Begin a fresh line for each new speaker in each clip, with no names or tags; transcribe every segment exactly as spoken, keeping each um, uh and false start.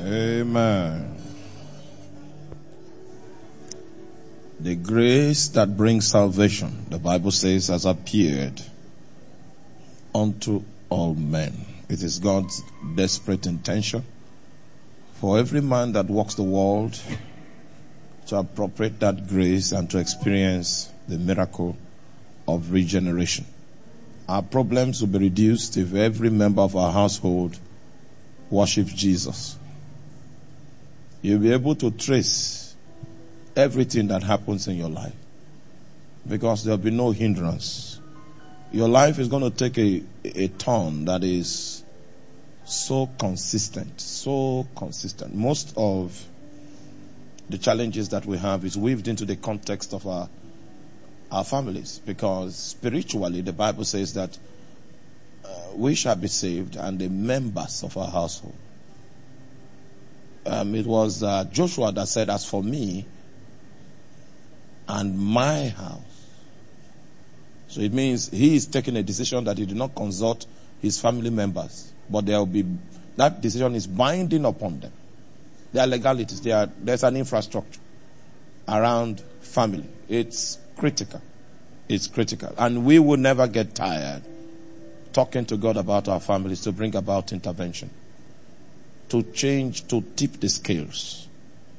Amen. The grace that brings salvation, the Bible says, has appeared unto all men. It is God's desperate intention for every man that walks the world to appropriate that grace and to experience the miracle of regeneration. Our problems will be reduced if every member of our household worships Jesus. You'll be able to trace everything that happens in your life because there'll be no hindrance. Your life is going to take a, a turn that is so consistent, so consistent. Most of the challenges that we have is weaved into the context of our our families, because spiritually the Bible says that uh, we shall be saved and the members of our household. Um, it was uh, Joshua that said, as for me and my house. So it means he is taking a decision that he did not consult his family members, but there will be, that decision is binding upon them. There are legalities, there are, there's an infrastructure around family. It's critical. It's critical. And we will never get tired talking to God about our families to bring about intervention, to change, to tip the scales.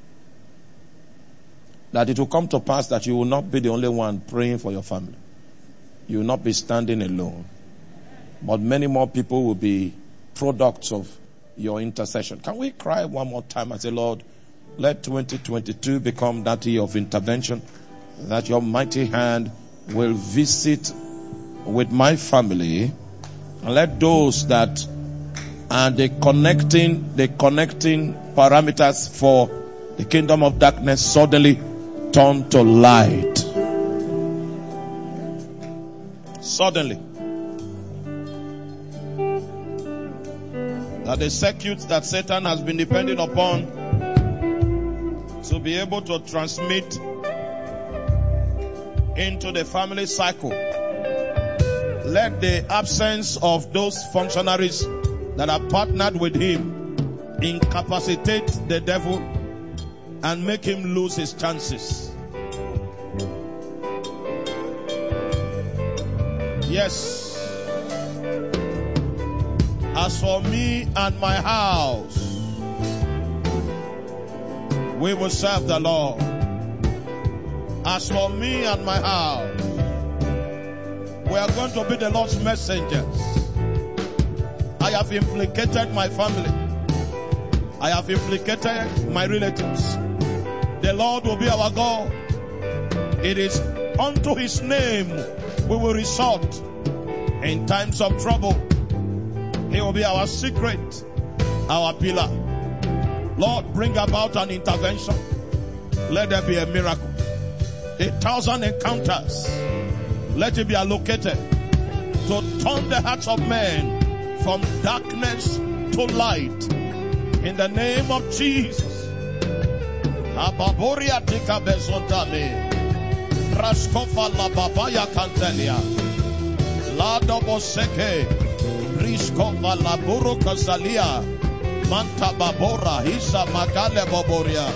That it will come to pass that you will not be the only one praying for your family. You will not be standing alone. But many more people will be products of your intercession. Can we cry one more time and say, Lord, let twenty twenty-two become that year of intervention, that your mighty hand will visit with my family, and let those that are the connecting, the connecting parameters for the kingdom of darkness suddenly turn to light. Suddenly. That the circuits that Satan has been depending upon to be able to transmit into the family cycle, let the absence of those functionaries that are partnered with him incapacitate the devil and make him lose his chances. Yes. As for me and my house, we will serve the Lord. As for me and my house, we are going to be the Lord's messengers. I have implicated my family. I have implicated my relatives. The Lord will be our God. It is unto his name we will resort in times of trouble. He will be our secret, our pillar. Lord, bring about an intervention. Let there be a miracle. A thousand encounters. Let it be allocated to turn the hearts of men from darkness to light. In the name of Jesus. Ababoria tika bezontame. Raskofa la babaya cantelia. La doboseke. Riskova la buru kazalia. Manta babora. Hisa magale boboria.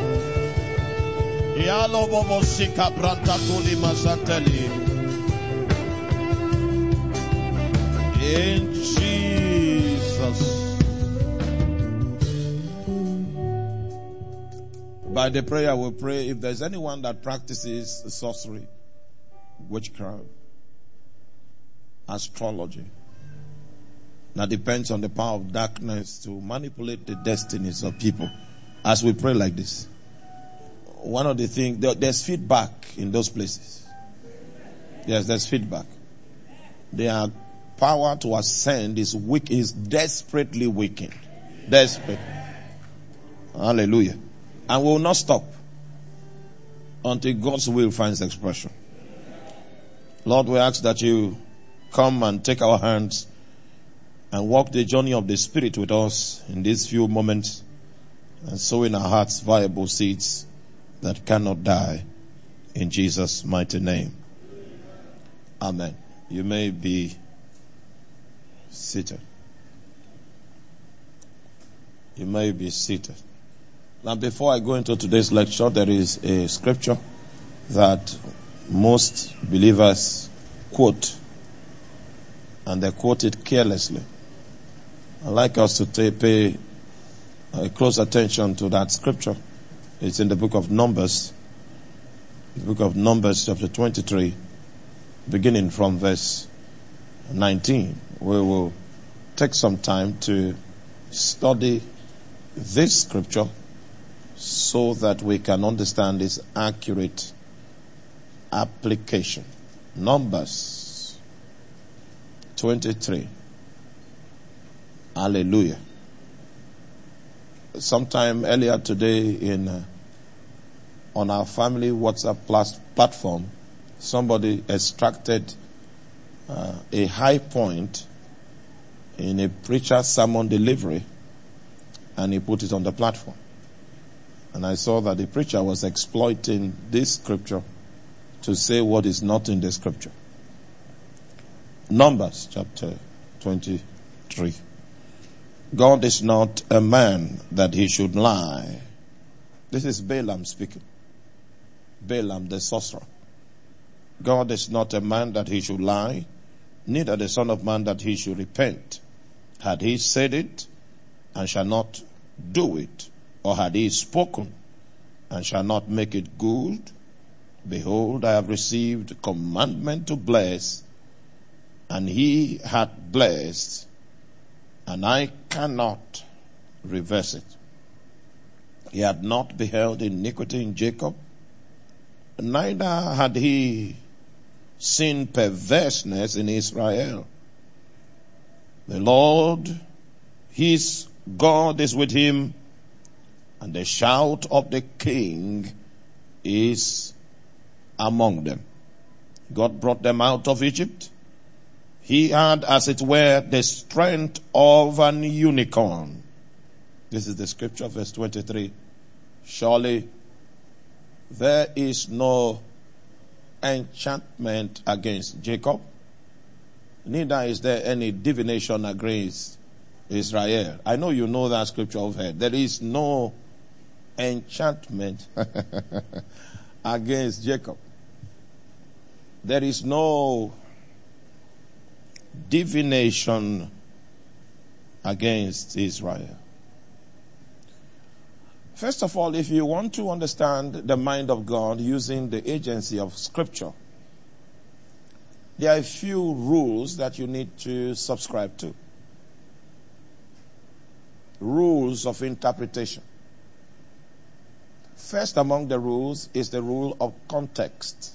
Yalo bobo sika branta tuli masanteli. In Jesus. By the prayer we pray, if there's anyone that practices sorcery, witchcraft, astrology, that depends on the power of darkness to manipulate the destinies of people, as we pray like this, one of the things, there's feedback in those places. Yes, there's feedback. Their power to ascend is weak, is desperately weakened. Desperate. Hallelujah. And we will not stop until God's will finds expression. Lord, we ask that you come and take our hands and walk the journey of the Spirit with us in these few moments, and sow in our hearts viable seeds that cannot die, in Jesus' mighty name. Amen. You may be seated. You may be seated. Now, before I go into today's lecture, there is a scripture that most believers quote, and they quote it carelessly. I'd like us to t- pay uh, close attention to that scripture. It's in the book of Numbers, the book of Numbers chapter twenty-three, beginning from verse nineteen. We will take some time to study this scripture so that we can understand its accurate application. Numbers twenty-three. Hallelujah. Sometime earlier today in uh, on our family WhatsApp plas- platform, somebody extracted uh, a high point in a preacher's sermon delivery, and he put it on the platform. And I saw that the preacher was exploiting this scripture to say what is not in the scripture. Numbers chapter twenty-three. God is not a man that he should lie. This is Balaam speaking. Balaam the sorcerer. God is not a man that he should lie, neither the son of man that he should repent. Had he said it, and shall not do it, or had he spoken, and shall not make it good, behold, I have received commandment to bless, and he hath blessed, and I cannot reverse it. He had not beheld iniquity in Jacob, neither had he seen perverseness in Israel. The Lord, his God, is with him, and the shout of the king is among them. God brought them out of Egypt. He had, as it were, the strength of an unicorn. This is the scripture, verse twenty-three. Surely there is no enchantment against Jacob, neither is there any divination against Israel. I know you know that scripture of her. There is no enchantment against Jacob. There is no divination against Israel. First of all, if you want to understand the mind of God using the agency of Scripture, there are a few rules that you need to subscribe to. Rules of interpretation. First among the rules is the rule of context.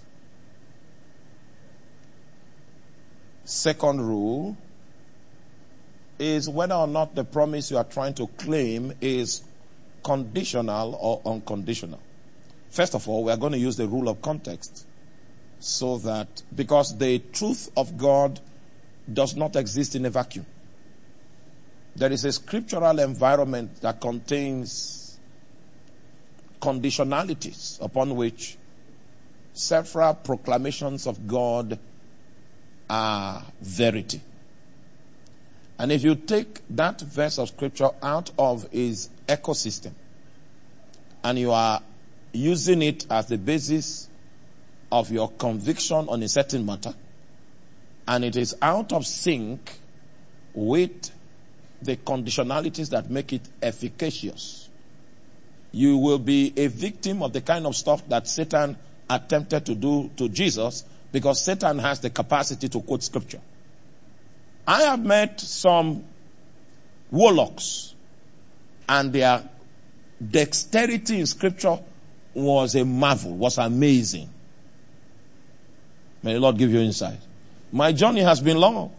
Second rule is whether or not the promise you are trying to claim is conditional or unconditional. First of all, we are going to use the rule of context, so that, because the truth of God does not exist in a vacuum. There is a scriptural environment that contains conditionalities upon which several proclamations of God are verity. And if you take that verse of scripture out of its ecosystem and you are using it as the basis of your conviction on a certain matter, and it is out of sync with the conditionalities that make it efficacious, you will be a victim of the kind of stuff that Satan attempted to do to Jesus, because Satan has the capacity to quote scripture. I have met some warlocks, and their dexterity in scripture was a marvel, was amazing. May the Lord give you insight. My journey has been long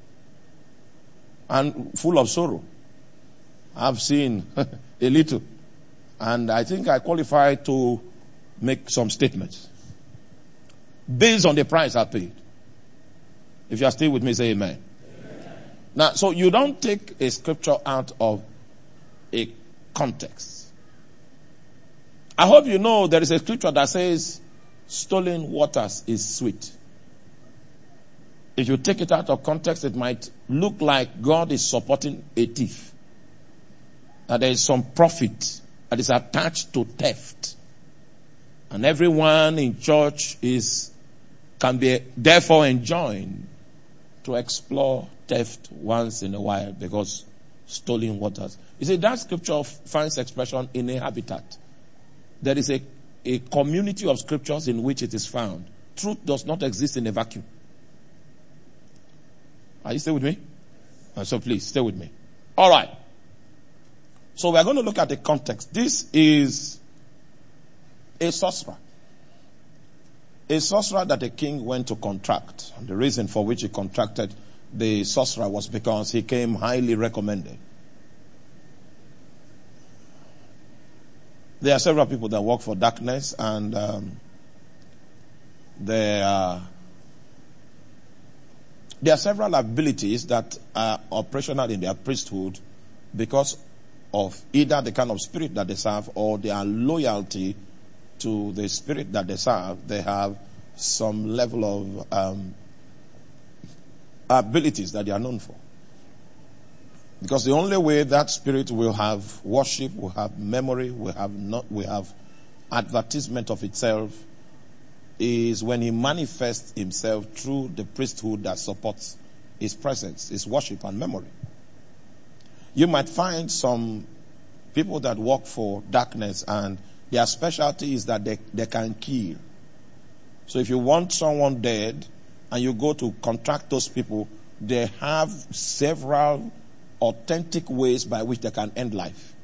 and full of sorrow. I've seen a little, and I think I qualify to make some statements based on the price I paid. If you are still with me, say amen. Amen. Now, so you don't take a scripture out of a context. I hope you know there is a scripture that says stolen waters is sweet. If you take it out of context, it might look like God is supporting a thief. that there is some profit that is attached to theft. And everyone in church is can be therefore enjoined to explore theft once in a while because stolen waters. You see, that scripture finds expression in a habitat. There is a, a community of scriptures in which it is found. Truth does not exist in a vacuum. Are you still with me? So please, stay with me. All right. So we are going to look at the context. This is a sorcerer. A sorcerer that a king went to contract. And the reason for which he contracted the sorcerer was because he came highly recommended. There are several people that work for darkness, and um, there are there are several abilities that are operational in their priesthood because of either the kind of spirit that they serve or their loyalty to the spirit that they serve. They have some level of um, abilities that they are known for. Because the only way that spirit will have worship, will have memory, will have not, will have advertisement of itself, is when he manifests himself through the priesthood that supports his presence, his worship and memory. You might find some people that work for darkness and their specialty is that they, they can kill. So if you want someone dead and you go to contract those people, they have several authentic ways by which they can end life.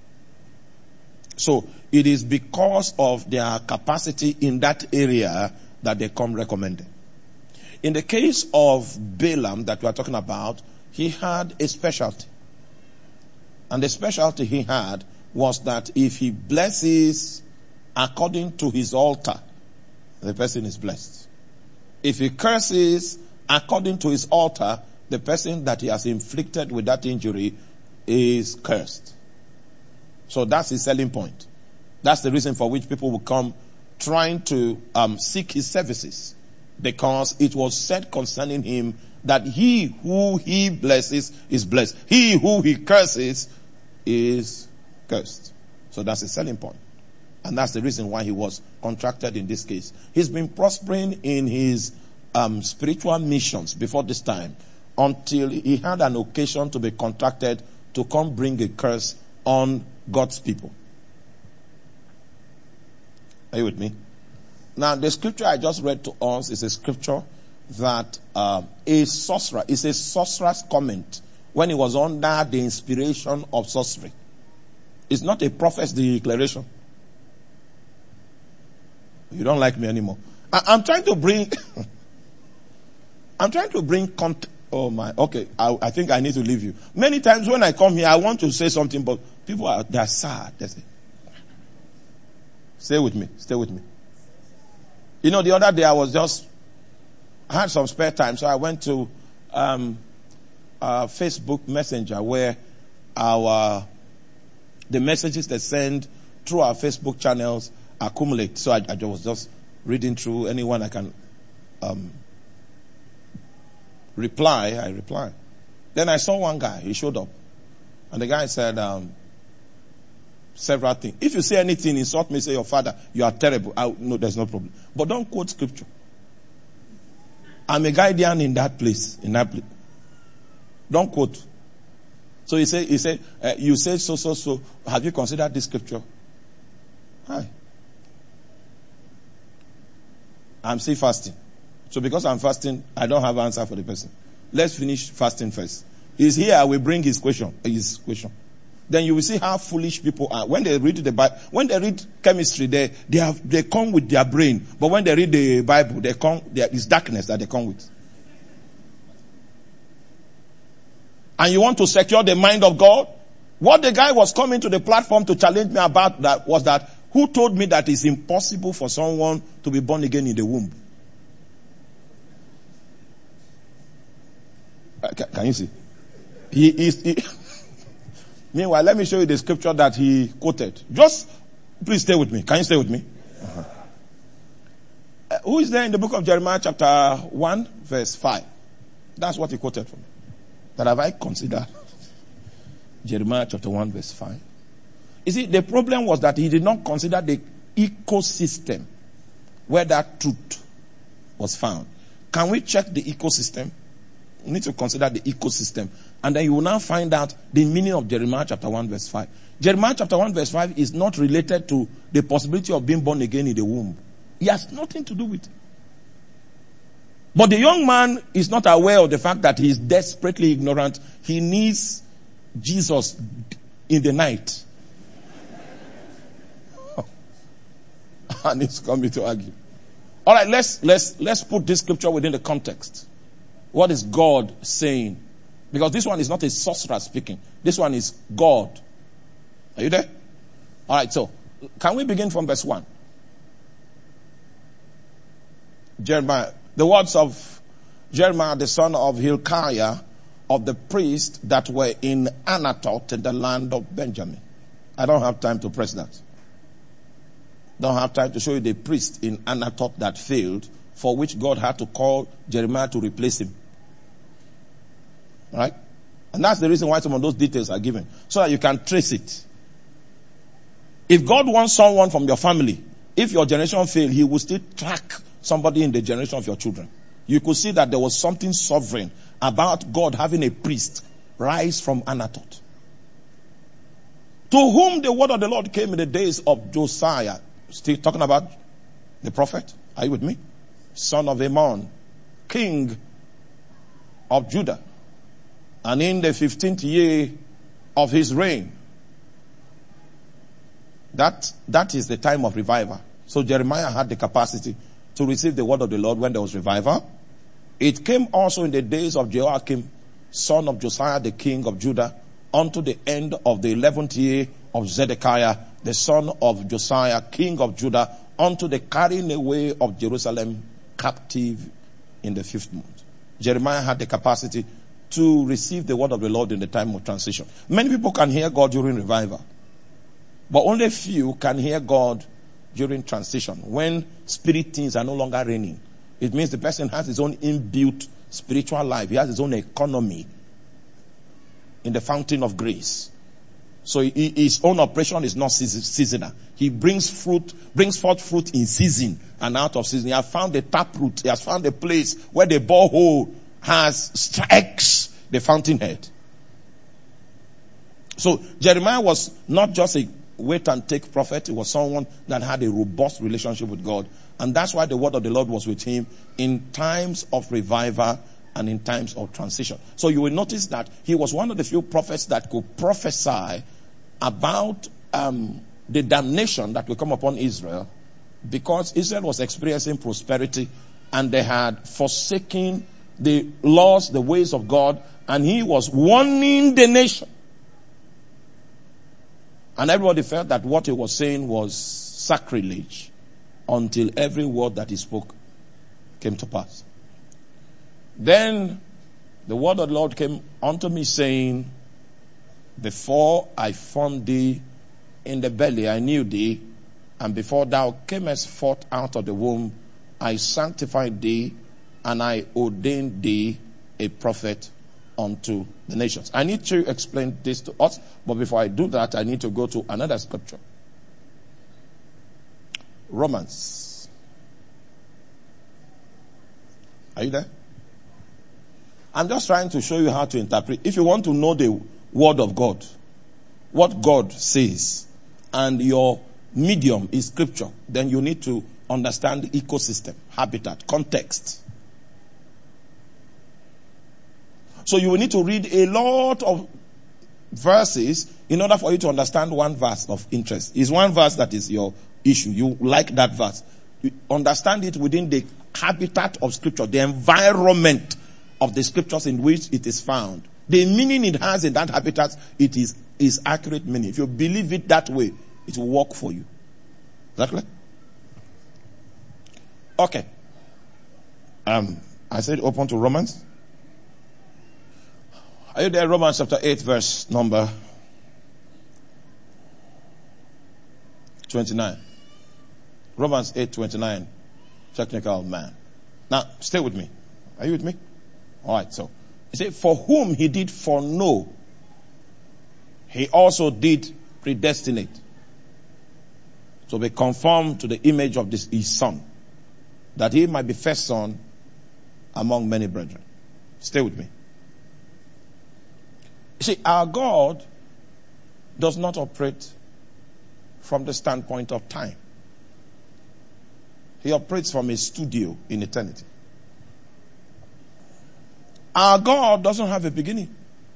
So it is because of their capacity in that area that they come recommended. In the case of Balaam that we are talking about, he had a specialty. And the specialty he had was that if he blesses according to his altar, the person is blessed. If he curses according to his altar, the person that he has inflicted with that injury is cursed. So that's his selling point. That's the reason for which people will come trying to um, seek his services. Because it was said concerning him that he who he blesses is blessed. He who he curses is cursed. So that's his selling point. And that's the reason why he was contracted in this case. He's been prospering in his um, spiritual missions before this time, until he had an occasion to be contracted to come bring a curse on God's people. Are you with me? Now, the scripture I just read to us is a scripture that uh, a sorcerer, is a sorcerer's comment when he was under the inspiration of sorcery. It's not a prophet's declaration. You don't like me anymore. I, I'm trying to bring, I'm trying to bring context. Oh my, okay, I, I think I need to leave you. Many times when I come here, I want to say something, but people are, they're sad. They say, stay with me, stay with me. You know, the other day I was just, I had some spare time, so I went to um, uh, Facebook Messenger where our, the messages they send through our Facebook channels accumulate. So I, I was just reading through anyone I can um, reply, I reply. Then I saw one guy, he showed up. And the guy said um, several things. If you say anything, insult me, say your father, you are terrible. I, no, there's no problem. But don't quote scripture. I'm a guardian in that place, in that place. Don't quote. So he said, he said, uh, you said so, so, so. Have you considered this scripture? Hi. I'm still fasting. So because I'm fasting, I don't have an answer for the person. Let's finish fasting first. He's here, I will bring his question. His question. Then you will see how foolish people are. When they read the Bible, when they read chemistry, they they have they come with their brain. But when they read the Bible, they come there is darkness that they come with. And you want to secure the mind of God? What the guy was coming to the platform to challenge me about that was that who told me that it's impossible for someone to be born again in the womb? Can, can you see? He is. He, meanwhile, let me show you the scripture that he quoted. Just please stay with me. Can you stay with me? Uh-huh. Uh, who is there in the book of Jeremiah, chapter one, verse five? That's what he quoted from. That have I considered. Jeremiah chapter one verse five. You see, the problem was that he did not consider the ecosystem where that truth was found. Can we check the ecosystem? We need to consider the ecosystem. And then you will now find out the meaning of Jeremiah chapter one verse five. Jeremiah chapter one verse five is not related to the possibility of being born again in the womb. It has nothing to do with it. But the young man is not aware of the fact that he is desperately ignorant. He needs Jesus in the night. And he's coming to argue. All right, let's let's let's put this scripture within the context. What is God saying? Because this one is not a sorcerer speaking. This one is God. Are you there? All right, so can we begin from verse one? Jeremiah, the words of Jeremiah, the son of Hilkiah, of the priests that were in Anathoth in the land of Benjamin. I don't have time to press that. Don't have time to show you the priest in Anathoth that failed, for which God had to call Jeremiah to replace him. Right? And that's the reason why some of those details are given, so that you can trace it. If God wants someone from your family, if your generation failed, he will still track somebody in the generation of your children. You could see that there was something sovereign about God having a priest rise from Anathoth, to whom the word of the Lord came in the days of Josiah. Still talking about the prophet. Are you with me? Son of Ammon, king of Judah. And in the fifteenth year of his reign. That, that is the time of revival. So Jeremiah had the capacity to receive the word of the Lord when there was revival. It came also in the days of Jehoiakim, son of Josiah, the king of Judah, unto the end of the eleventh year of Zedekiah, the son of Josiah, king of Judah, unto the carrying away of Jerusalem captive in the fifth month. Jeremiah had the capacity to receive the word of the Lord in the time of transition. Many people can hear God during revival, but only few can hear God during transition, when spirit things are no longer reigning. It means the person has his own inbuilt spiritual life. He has his own economy in the fountain of grace. So he, his own operation is not seasonal. He brings fruit, brings forth fruit in season and out of season. He has found the taproot. He has found a place where the borehole has strikes the fountainhead. So Jeremiah was not just a wait and take prophet. He was someone that had a robust relationship with God. And that's why the word of the Lord was with him in times of revival and in times of transition. So you will notice that he was one of the few prophets that could prophesy about um, the damnation that will come upon Israel, because Israel was experiencing prosperity and they had forsaken the laws, the ways of God, and he was warning the nation. And everybody felt that what he was saying was sacrilege until every word that he spoke came to pass. Then the word of the Lord came unto me, saying, before I formed thee in the belly, I knew thee, and before thou camest forth out of the womb, I sanctified thee, and I ordained thee a prophet unto the nations. I need to explain this to us, but before I do that, I need to go to another scripture. Romans. Are you there? I'm just trying to show you how to interpret. If you want to know the word of God, what God says, and your medium is scripture, then you need to understand the ecosystem, habitat, context. So you will need to read a lot of verses in order for you to understand one verse of interest. It's one verse that is your issue. You like that verse. You understand it within the habitat of scripture, the environment of the scriptures in which it is found. The meaning it has in that habitat, it is, is accurate meaning. If you believe it that way, it will work for you. Is that clear? Okay. Um, I said open to Romans. Are you there? Romans chapter eight, verse number twenty-nine. Romans eight, twenty-nine. Technical man. Now, stay with me. Are you with me? Alright, so. He said, for whom he did foreknow, he also did predestinate to be conformed to the image of this, his son, that he might be first son among many brethren. Stay with me. You see, our God does not operate from the standpoint of time. He operates from a studio in eternity. Our God doesn't have a beginning.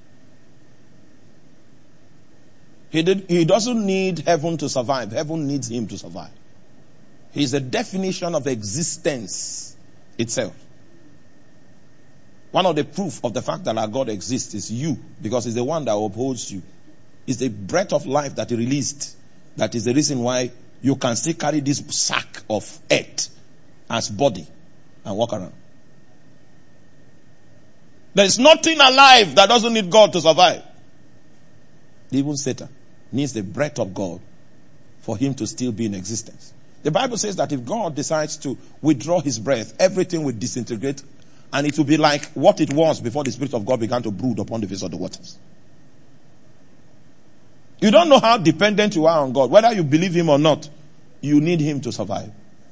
He, did, he doesn't need heaven to survive. Heaven needs him to survive. He's the definition of existence itself. One of the proof of the fact that our God exists is you, because he's the one that upholds you. It's the breath of life that he released. That is the reason why you can still carry this sack of earth as body and walk around. There's nothing alive that doesn't need God to survive. Even Satan needs the breath of God for him to still be in existence. The Bible says that if God decides to withdraw his breath, everything will disintegrate, and it will be like what it was before the Spirit of God began to brood upon the face of the waters. You don't know how dependent you are on God. Whether you believe him or not, you need him to survive.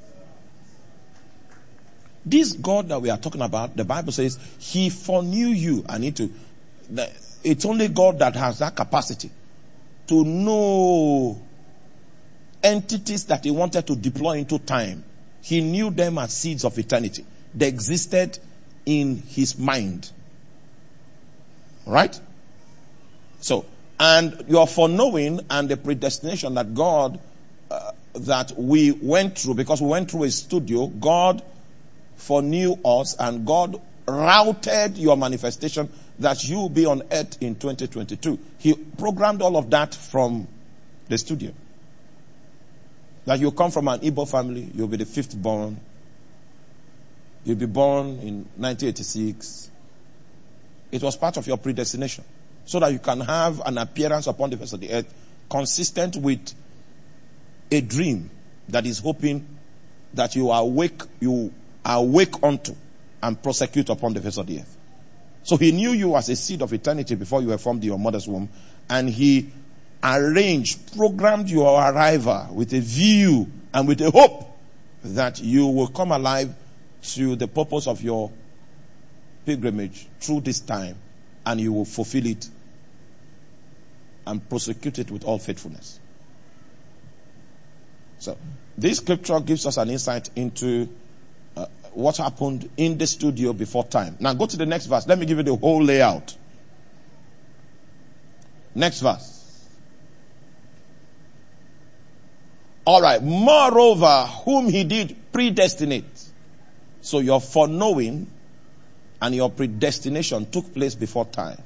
This God that we are talking about, the Bible says, he foreknew you. I need to, it's only God that has that capacity to know entities that he wanted to deploy into time. He knew them as seeds of eternity. They existed in his mind. Right? So, and your foreknowing and the predestination that God, uh, that we went through, because we went through a studio, God foreknew us and God routed your manifestation that you will be on earth in twenty twenty-two. He programmed all of that from the studio. That you come from an Igbo family, you'll be the fifth born. You'll be born in nineteen eighty-six. It was part of your predestination. So that you can have an appearance upon the face of the earth consistent with a dream that is hoping that you are awake, you are awake unto and prosecute upon the face of the earth. So he knew you as a seed of eternity before you were formed in your mother's womb, and he arranged, programmed your arrival with a view and with a hope that you will come alive to the purpose of your pilgrimage through this time, and you will fulfill it and prosecute it with all faithfulness. So, this scripture gives us an insight into uh, what happened in the studio before time. Now go to the next verse. Let me give you the whole layout. Next verse. Alright. Moreover, whom he did predestinate. So your foreknowing and your predestination took place before time.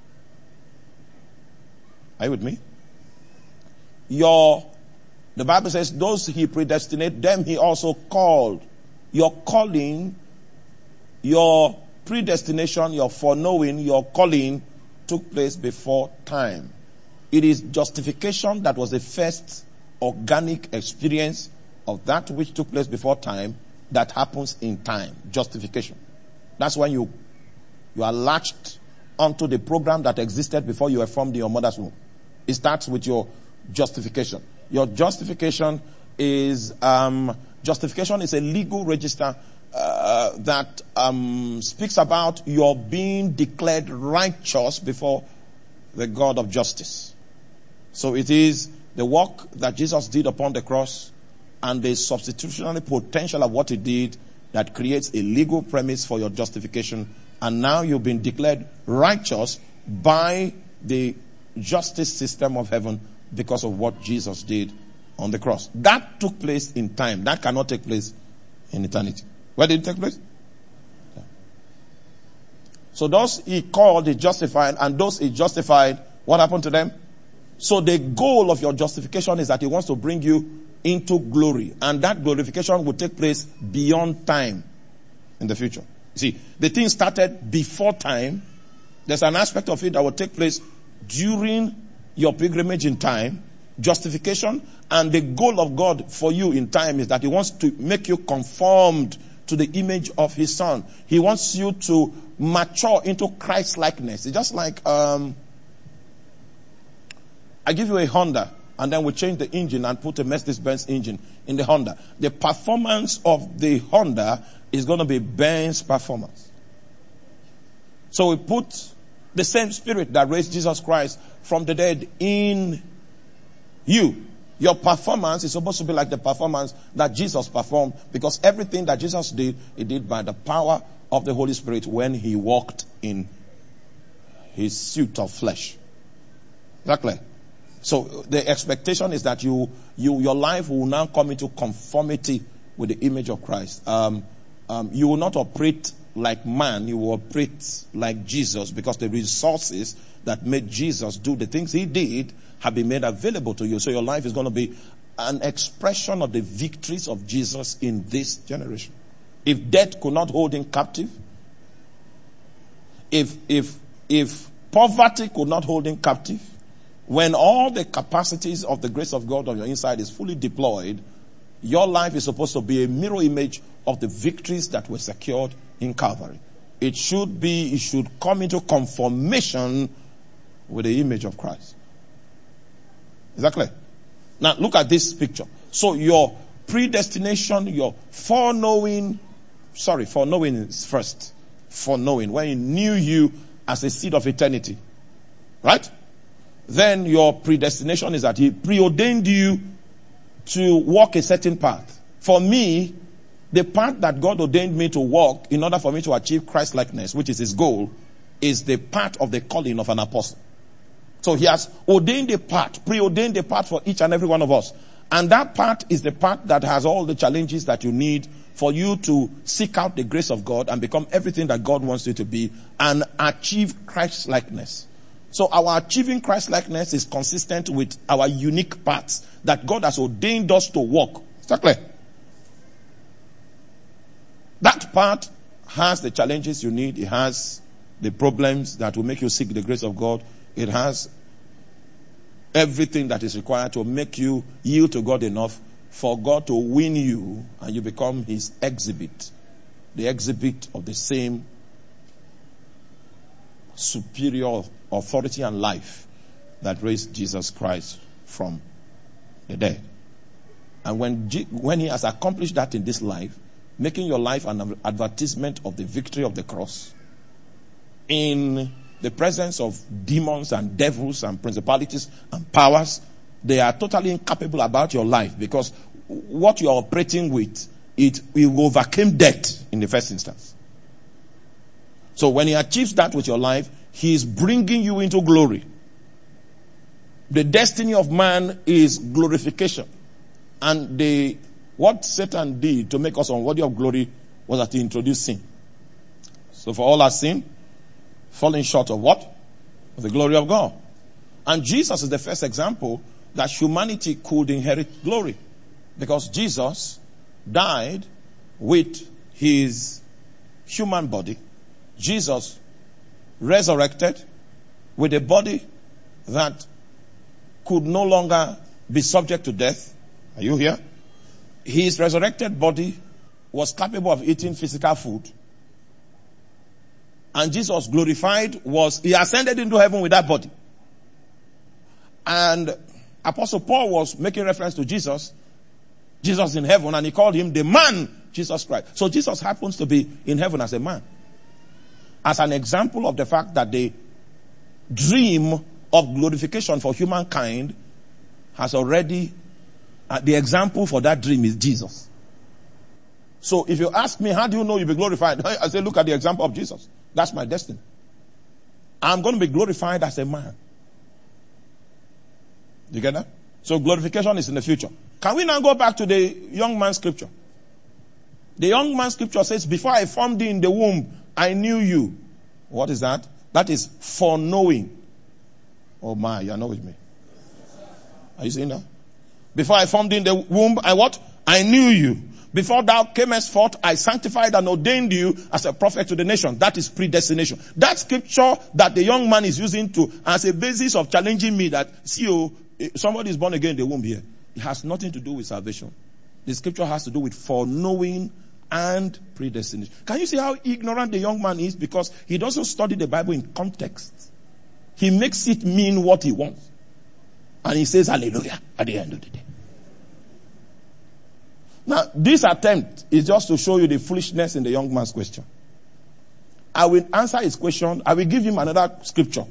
Are you with me? Your, the Bible says, those he predestinate, them he also called. Your calling, your predestination, your foreknowing, your calling took place before time. It is justification that was the first organic experience of that which took place before time that happens in time. Justification. That's when you, you are latched onto the program that existed before you were formed in your mother's womb. It starts with your justification. Your justification is, um, justification is a legal register uh, that um, speaks about your being declared righteous before the God of justice. So it is the work that Jesus did upon the cross and the substitutionary potential of what he did that creates a legal premise for your justification. And now you've been declared righteous by the justice system of heaven because of what Jesus did on the cross. That took place in time. That cannot take place in eternity. Where did it take place? Yeah. So those he called, he justified, and those he justified, what happened to them? So the goal of your justification is that he wants to bring you into glory. And that glorification will take place beyond time in the future. See, the thing started before time. There's an aspect of it that will take place during your pilgrimage in time, justification, and the goal of God for you in time is that he wants to make you conformed to the image of his son. He wants you to mature into Christ likeness. It's just like um, I give you a Honda, and then we change the engine and put a Mercedes-Benz engine in the Honda. The performance of the Honda is going to be Benz performance. So we put the same spirit that raised Jesus Christ from the dead in you. Your performance is supposed to be like the performance that Jesus performed, because everything that Jesus did, he did by the power of the Holy Spirit when he walked in his suit of flesh. Exactly. So the expectation is that you, you, your life will now come into conformity with the image of Christ. Um, um, you will not operate like man, you will operate like Jesus, because the resources that made Jesus do the things he did have been made available to you. So your life is going to be an expression of the victories of Jesus in this generation. If death could not hold him captive, if, if, if poverty could not hold him captive, when all the capacities of the grace of God on your inside is fully deployed, your life is supposed to be a mirror image of the victories that were secured in Calvary. It should be, it should come into conformation with the image of Christ. Is that clear? Now look at this picture. So your predestination, your foreknowing, sorry, foreknowing is first. Foreknowing, when he knew you as a seed of eternity. Right? Then your predestination is that he preordained you to walk a certain path. For me, the path that God ordained me to walk in order for me to achieve Christ-likeness, which is his goal, is the path of the calling of an apostle. So he has ordained a path, preordained a path for each and every one of us. And that path is the path that has all the challenges that you need for you to seek out the grace of God and become everything that God wants you to be and achieve Christ-likeness. So our achieving Christ-likeness is consistent with our unique paths that God has ordained us to walk. Is that clear? That path has the challenges you need. It has the problems that will make you seek the grace of God. It has everything that is required to make you yield to God enough for God to win you and you become his exhibit. The exhibit of the same superior authority and life that raised Jesus Christ from the dead. And when, G- when he has accomplished that in this life, making your life an advertisement of the victory of the cross in the presence of demons and devils and principalities and powers, they are totally incapable about your life, because what you are operating with, it will overcome death in the first instance. So when he achieves that with your life, he is bringing you into glory. The destiny of man is glorification. And the what Satan did to make us unworthy of glory was that he introduced sin. So for all our sin, falling short of what? Of the glory of God. And Jesus is the first example that humanity could inherit glory. Because Jesus died with his human body. Jesus resurrected with a body that could no longer be subject to death. Are you here? His resurrected body was capable of eating physical food. And Jesus glorified was, he ascended into heaven with that body. And Apostle Paul was making reference to Jesus, Jesus in heaven, and he called him the man, Jesus Christ. So Jesus happens to be in heaven as a man. As an example of the fact that the dream of glorification for humankind has already, uh, the example for that dream is Jesus. So if you ask me, how do you know you'll be glorified? I say, look at the example of Jesus. That's my destiny. I'm going to be glorified as a man. You get that? So glorification is in the future. Can we now go back to the young man's scripture? The young man's scripture says, before I formed thee in the womb, I knew you. What is that? That is foreknowing. Oh my, you're not with me. Are you seeing that? Before I formed thee in the womb, I what? I knew you. Before thou camest forth, I sanctified and ordained you as a prophet to the nation. That is predestination. That scripture that the young man is using to as a basis of challenging me that, see, oh, somebody is born again in the womb here. It has nothing to do with salvation. The scripture has to do with foreknowing and predestination. Can you see how ignorant the young man is? Because he doesn't study the Bible in context. He makes it mean what he wants. And he says hallelujah at the end of the day. Now, this attempt is just to show you the foolishness in the young man's question. I will answer his question. I will give him another scripture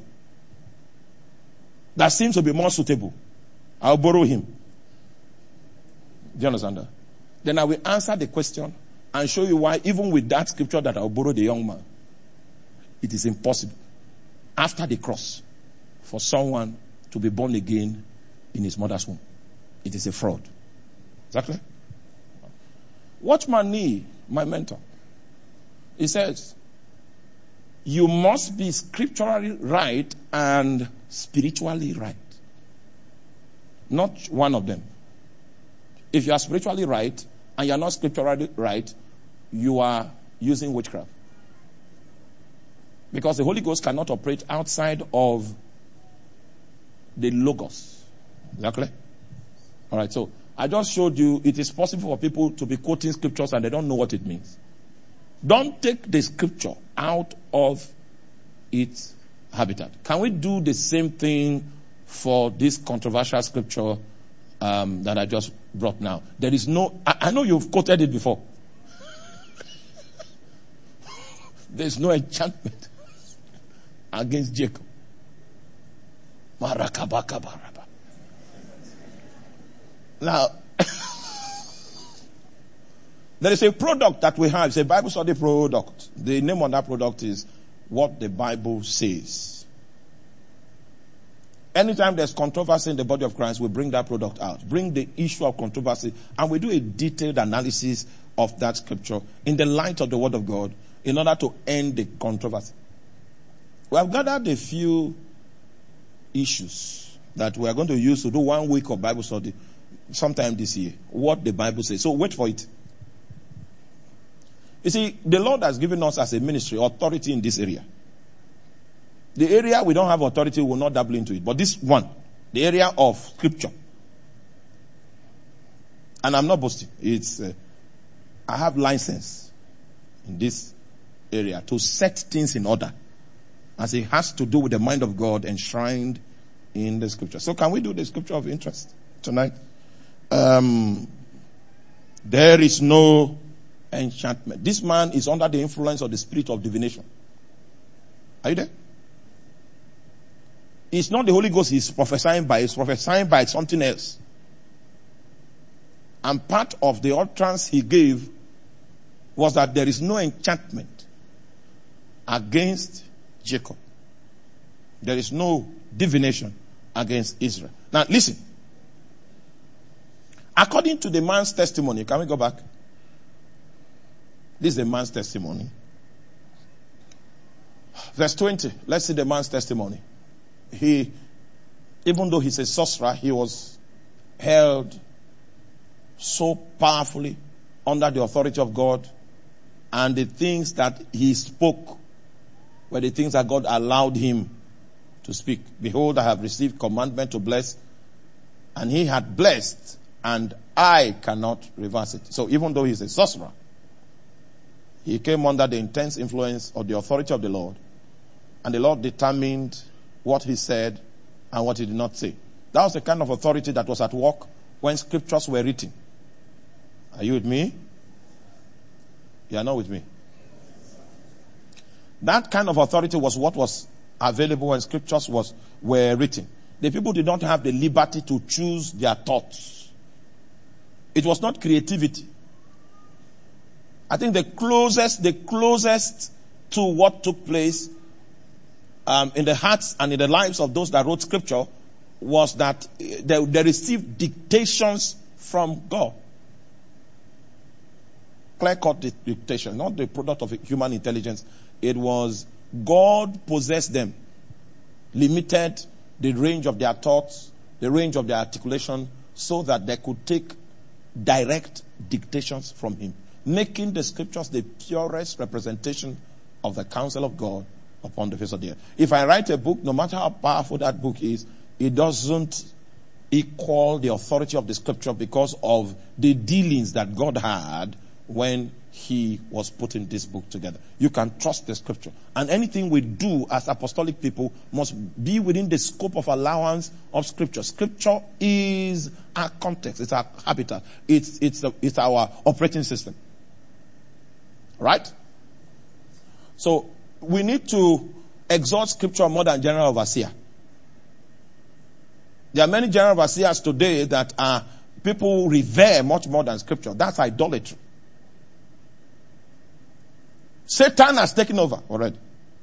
that seems to be more suitable. I'll borrow him. Do you understand that? Then I will answer the question and show you why, even with that scripture that I'll borrow the young man, it is impossible after the cross for someone to be born again in his mother's womb. It is a fraud. Exactly. Watchman Nee, my mentor, he says, you must be scripturally right and spiritually right. Not one of them. If you are spiritually right and you are not scripturally right, you are using witchcraft. Because the Holy Ghost cannot operate outside of the Logos. Exactly? Alright, so I just showed you it is possible for people to be quoting scriptures and they don't know what it means. Don't take the scripture out of its habitat. Can we do the same thing for this controversial scripture um, that I just brought now? There is no, I, I know you've quoted it before. There's no enchantment against Jacob. Marakabakabaraba. Now, there is a product that we have. It's a Bible study product. The name on that product is What the Bible Says. Anytime there's controversy in the body of Christ, we bring that product out. Bring the issue of controversy and we do a detailed analysis of that scripture in the light of the Word of God in order to end the controversy. We have gathered a few issues that we are going to use to do one week of Bible study sometime this year. What the Bible says. So wait for it. You see, the Lord has given us as a ministry authority in this area. The area we don't have authority, we will not dabble into it. But this one, the area of scripture. And I'm not boasting. It's, uh, I have license in this area to set things in order. As it has to do with the mind of God enshrined in the scripture. So can we do the scripture of interest tonight? Um, there is no enchantment. This man is under the influence of the spirit of divination. Are you there? It's not the Holy Ghost he's prophesying by, he's prophesying by something else. And part of the utterance he gave was that there is no enchantment against Jacob. There is no divination against Israel. Now listen. According to the man's testimony, can we go back? This is the man's testimony. Verse twenty. Let's see the man's testimony. He, even though he's a sorcerer, he was held so powerfully under the authority of God. And the things that he spoke were the things that God allowed him to speak. Behold, I have received commandment to bless. And he had blessed, and I cannot reverse it. So even though he's a sorcerer, he came under the intense influence of the authority of the Lord. And the Lord determined what he said and what he did not say. That was the kind of authority that was at work when scriptures were written. Are you with me? You are not with me. That kind of authority was what was available when scriptures was were written. The people did not have the liberty to choose their thoughts. It was not creativity. I think the closest, the closest to what took place um, in the hearts and in the lives of those that wrote scripture was that they, they received dictations from God. Clear-cut dictation, not the product of human intelligence. It was God possessed them, limited the range of their thoughts, the range of their articulation, so that they could take direct dictations from Him, making the scriptures the purest representation of the counsel of God upon the face of the earth. If I write a book, no matter how powerful that book is, it doesn't equal the authority of the scripture because of the dealings that God had when he was putting this book together. You can trust the scripture. And anything we do as apostolic people must be within the scope of allowance of scripture. Scripture is our context. It's our habitat. It's, it's, a, it's our operating system. Right? So, we need to exalt scripture more than general overseer. There are many general overseers today that are people revere much more than scripture. That's idolatry. Satan has taken over already.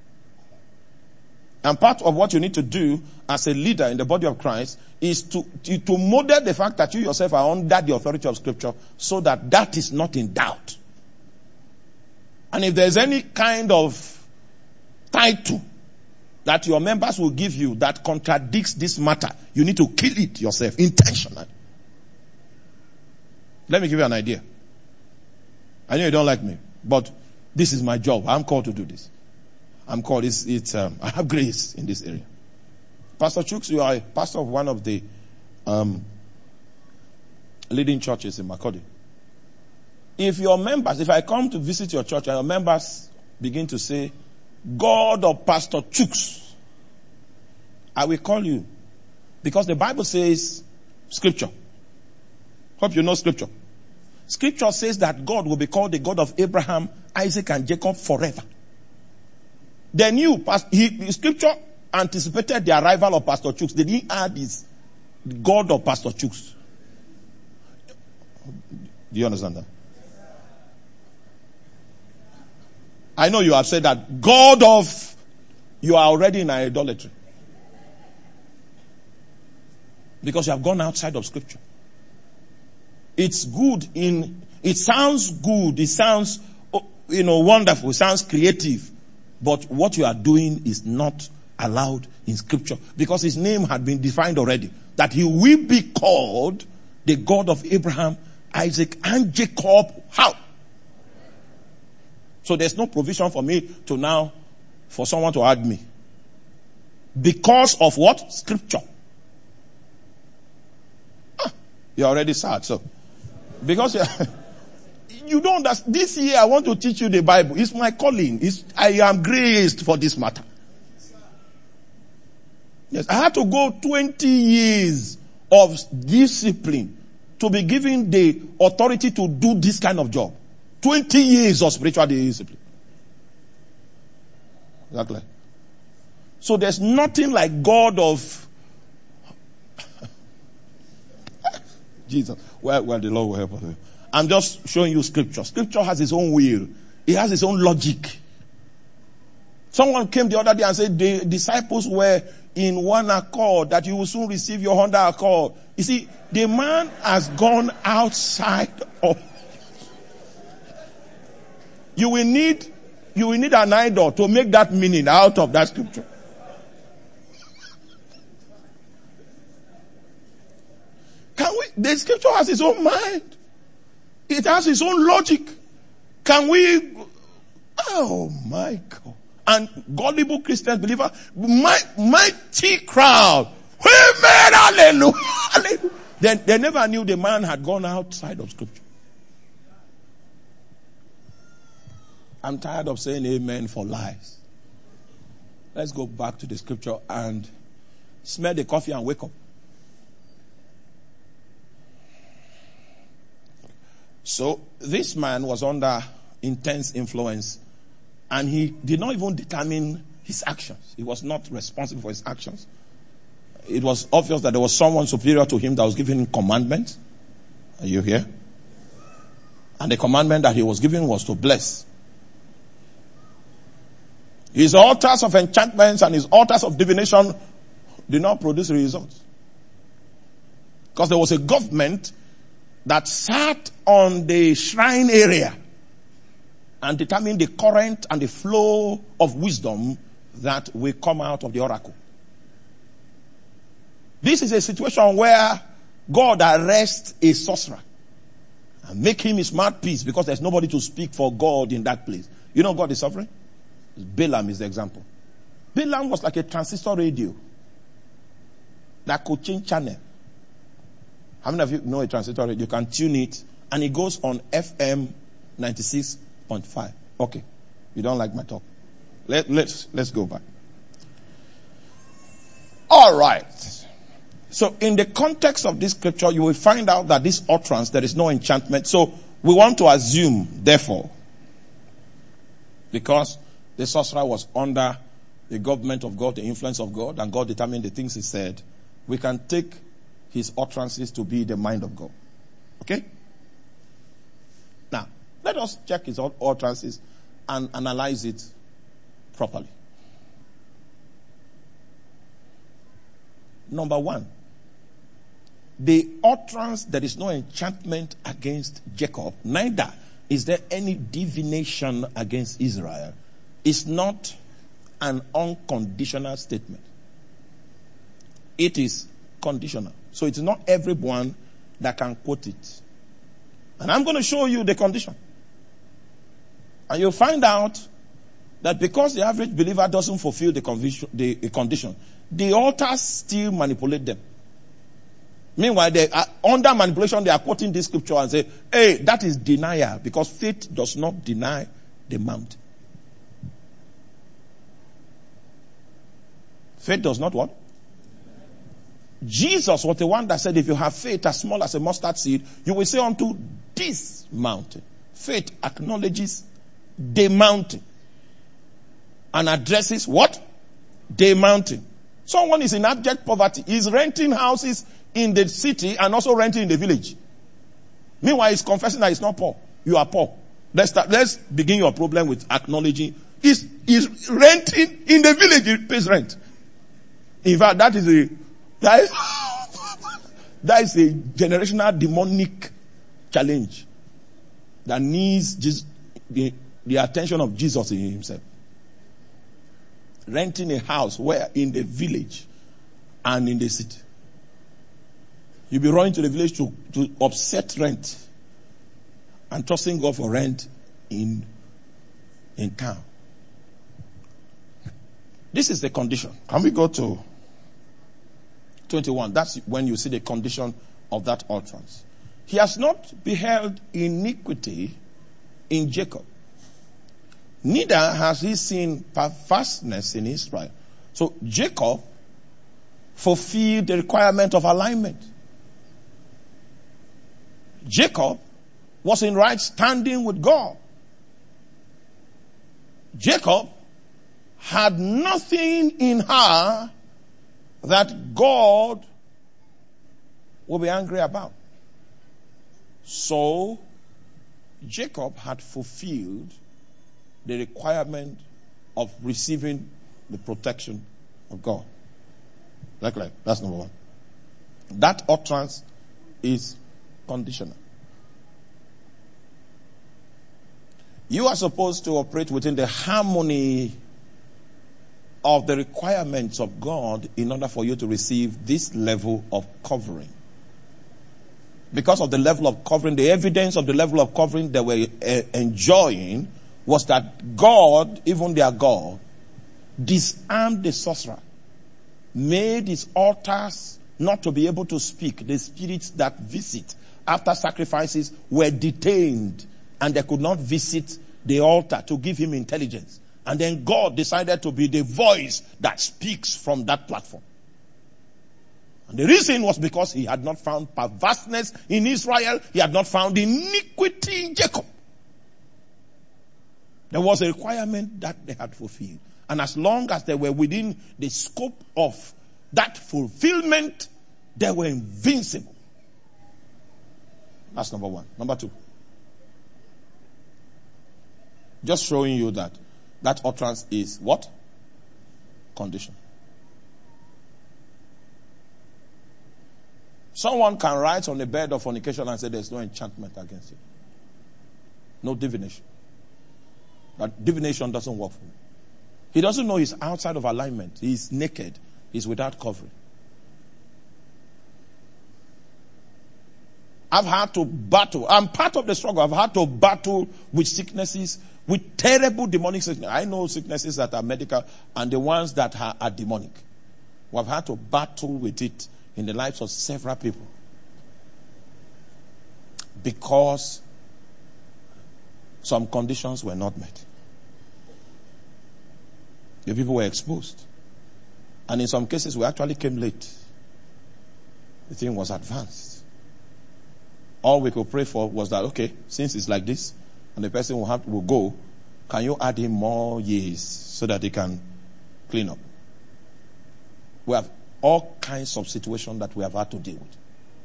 And part of what you need to do as a leader in the body of Christ is to, to, to model the fact that you yourself are under the authority of scripture so that that is not in doubt. And if there's any kind of title that your members will give you that contradicts this matter, you need to kill it yourself intentionally. Let me give you an idea. I know you don't like me, but this is my job. I'm called to do this. I'm called, it's, it's um, I have grace in this area. Pastor Chooks, you are a pastor of one of the um, leading churches in Makurdi. If your members, if I come to visit your church and your members begin to say, God of Pastor Chooks, I will call you. Because the Bible says scripture. Hope you know scripture. Scripture says that God will be called the God of Abraham, Isaac, and Jacob forever. They knew, he, scripture anticipated the arrival of Pastor Chooks. They didn't add this God of Pastor Chooks. Do you understand that? I know you have said that God of, you are already in idolatry. Because you have gone outside of scripture. It's good in, it sounds good, it sounds, you know, wonderful, it sounds creative. But what you are doing is not allowed in scripture. Because his name had been defined already. That he will be called the God of Abraham, Isaac, and Jacob. How? So there's no provision for me to now, for someone to add me. Because of what? Scripture. Ah, you're already sad, so. Because you don't understand. This year I want to teach you the Bible. It's my calling. It's, I am graced for this matter. Yes, I had to go twenty years of discipline to be given the authority to do this kind of job. twenty years of spiritual discipline. Exactly. So there's nothing like God of Jesus. Well, well, the Lord will help us. I'm just showing you scripture. Scripture has its own will. It has its own logic. Someone came the other day and said the disciples were in one accord, that you will soon receive your hundred accord. You see, the man has gone outside of. You will need, you will need an idol to make that meaning out of that scripture. Can we, the scripture has its own mind. It has its own logic. Can we, oh my God. And gullible Christian believer, my, mighty crowd. Amen, hallelujah, hallelujah. They, they never knew the man had gone outside of scripture. I'm tired of saying amen for lies. Let's go back to the scripture and smell the coffee and wake up. So this man was under intense influence and he did not even determine his actions. He was not responsible for his actions. It was obvious that there was someone superior to him that was giving him commandments. Are you here? And the commandment that he was given was to bless. His altars of enchantments and his altars of divination did not produce results. Because there was a government that sat on the shrine area and determined the current and the flow of wisdom that will come out of the oracle. This is a situation where God arrests a sorcerer and make him his mouthpiece because there's nobody to speak for God in that place. You know God is suffering? Balaam is the example. Balaam was like a transistor radio that could change channel. How many of you know a transistor radio? You can tune it and it goes on F M ninety-six point five. Okay. You don't like my talk. Let, let's, let's go back. All right. So in the context of this scripture, you will find out that this utterance, there is no enchantment. So we want to assume, therefore, because the sorcerer was under the government of God, the influence of God, and God determined the things he said, we can take his utterances to be the mind of God. Okay? Now, let us check his utterances and analyze it properly. Number one, the utterance, there is no enchantment against Jacob, neither is there any divination against Israel, is not an unconditional statement. It is conditional. So it's not everyone that can quote it. And I'm going to show you the condition. And you'll find out that because the average believer doesn't fulfill the, conviction, the, the condition, the altars still manipulate them. Meanwhile, they are under manipulation, they are quoting this scripture and say, hey, that is denial, because faith does not deny the mountain. Faith does not what? Jesus was the one that said, if you have faith as small as a mustard seed, you will say unto this mountain. Faith acknowledges the mountain and addresses what? The mountain. Someone is in abject poverty. He's renting houses in the city and also renting in the village. Meanwhile, he's confessing that he's not poor. You are poor. Let's start, let's begin your problem with acknowledging he's, he's renting in the village. He pays rent. In fact, that is a that is, that is a generational demonic challenge that needs just the, the attention of Jesus in himself. Renting a house where in the village and in the city. You'll be running to the village to, to offset rent and trusting God for rent in, in town. This is the condition. Can we go to twenty-one? That's when you see the condition of that utterance. He has not beheld iniquity in Jacob, neither has he seen perverseness in Israel. So Jacob fulfilled the requirement of alignment. Jacob was in right standing with God. Jacob had nothing in her that God will be angry about. So Jacob had fulfilled the requirement of receiving the protection of God. Like, like, that's number one. That utterance is conditional. You are supposed to operate within the harmony of the requirements of God in order for you to receive this level of covering. Because of the level of covering, the evidence of the level of covering they were uh, enjoying was that God, even their God, disarmed the sorcerer, made his altars not to be able to speak. The spirits that visit after sacrifices were detained and they could not visit the altar to give him intelligence. And then God decided to be the voice that speaks from that platform. And the reason was because he had not found perverseness in Israel. He had not found iniquity in Jacob. There was a requirement that they had fulfilled. And as long as they were within the scope of that fulfillment, they were invincible. That's number one. Number two. Just showing you that that utterance is what? Condition. Someone can write on the bed of fornication and say there's no enchantment against it. No divination. That divination doesn't work for him. He doesn't know he's outside of alignment. He's naked. He's without covering. I've had to battle. I'm part of the struggle. I've had to battle with sicknesses, with terrible demonic sicknesses. I know sicknesses that are medical and the ones that are, are demonic. We've had to battle with it in the lives of several people. Because some conditions were not met. The people were exposed. And in some cases, we actually came late. The thing was advanced. All we could pray for was that, okay, since it's like this, and the person will have will go, can you add him more years so that he can clean up? We have all kinds of situations that we have had to deal with.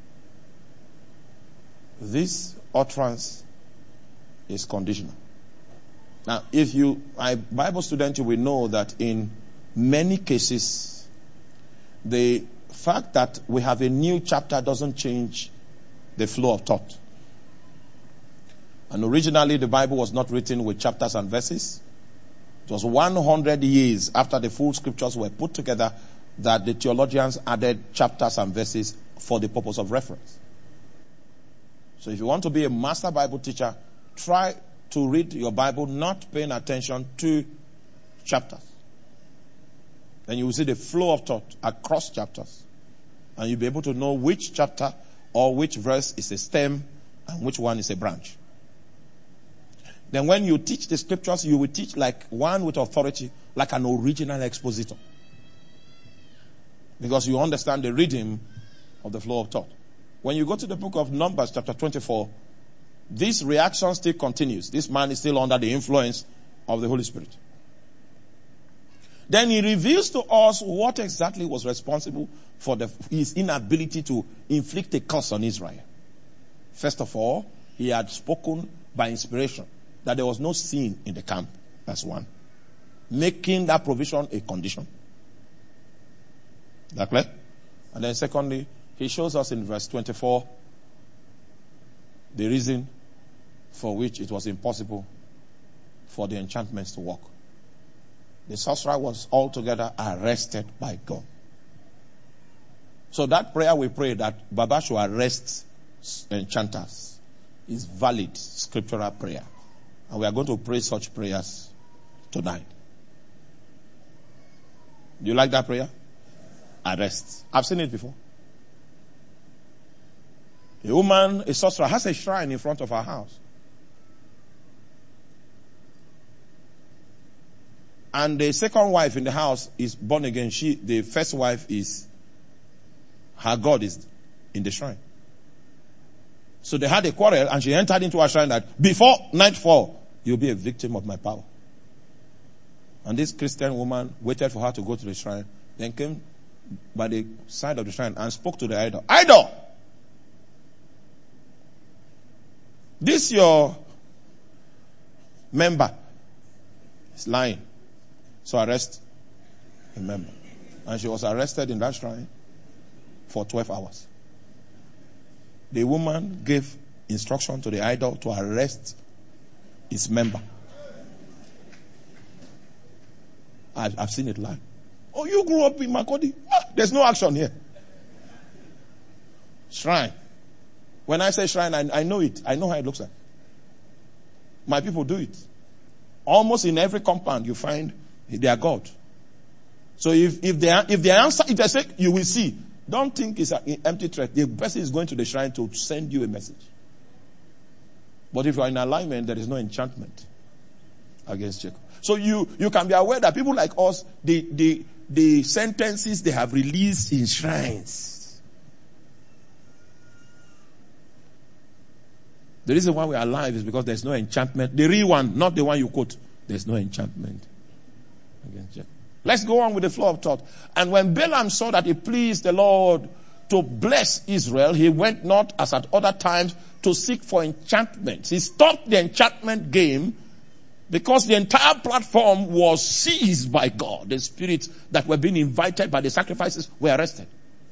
This utterance is conditional. Now, if you are a Bible student, you will know that in many cases, the fact that we have a new chapter doesn't change the flow of thought. And originally, the Bible was not written with chapters and verses. It was one hundred years after the full scriptures were put together that the theologians added chapters and verses for the purpose of reference. So if you want to be a master Bible teacher, try to read your Bible not paying attention to chapters. Then you will see the flow of thought across chapters. And you'll be able to know which chapter or which verse is a stem and which one is a branch. Then when you teach the scriptures, you will teach like one with authority, like an original expositor. Because you understand the rhythm of the flow of thought. When you go to the book of Numbers, chapter twenty-four, this reaction still continues. This man is still under the influence of the Holy Spirit. Then he reveals to us what exactly was responsible for the, his inability to inflict a curse on Israel. First of all, he had spoken by inspiration that there was no sin in the camp. That's one. Making that provision a condition. That clear? And then secondly, he shows us in verse twenty-four the reason for which it was impossible for the enchantments to work. The sorcerer was altogether arrested by God. So that prayer we pray that Baba should arrest enchanters is valid scriptural prayer. And we are going to pray such prayers tonight. Do you like that prayer? Arrest. I've seen it before. A woman, a sorcerer, has a shrine in front of her house. And the second wife in the house is born again. She, the first wife is, her God is in the shrine. So they had a quarrel and she entered into a shrine that before nightfall, you'll be a victim of my power. And this Christian woman waited for her to go to the shrine, then came by the side of the shrine and spoke to the idol. Idol! This your member is lying. So arrest the member. And she was arrested in that shrine for twelve hours. The woman gave instruction to the idol to arrest its member. I've, I've seen it live. Oh, you grew up in Makodi? Ah, there's no action here. Shrine. When I say shrine, I, I know it. I know how it looks like. My people do it. Almost in every compound you find their God. So if, if they if they answer, if they say, you will see, don't think it's an empty threat. The person is going to the shrine to send you a message. But if you are in alignment, there is no enchantment against Jacob. So you, you can be aware that people like us, the, the, the sentences they have released in shrines. The reason why we are alive is because there's no enchantment. The real one, not the one you quote. There's no enchantment against Jacob. Let's go on with the flow of thought. And when Balaam saw that it pleased the Lord to bless Israel, he went not as at other times to seek for enchantments. He stopped the enchantment game because the entire platform was seized by God. The spirits that were being invited by the sacrifices were arrested.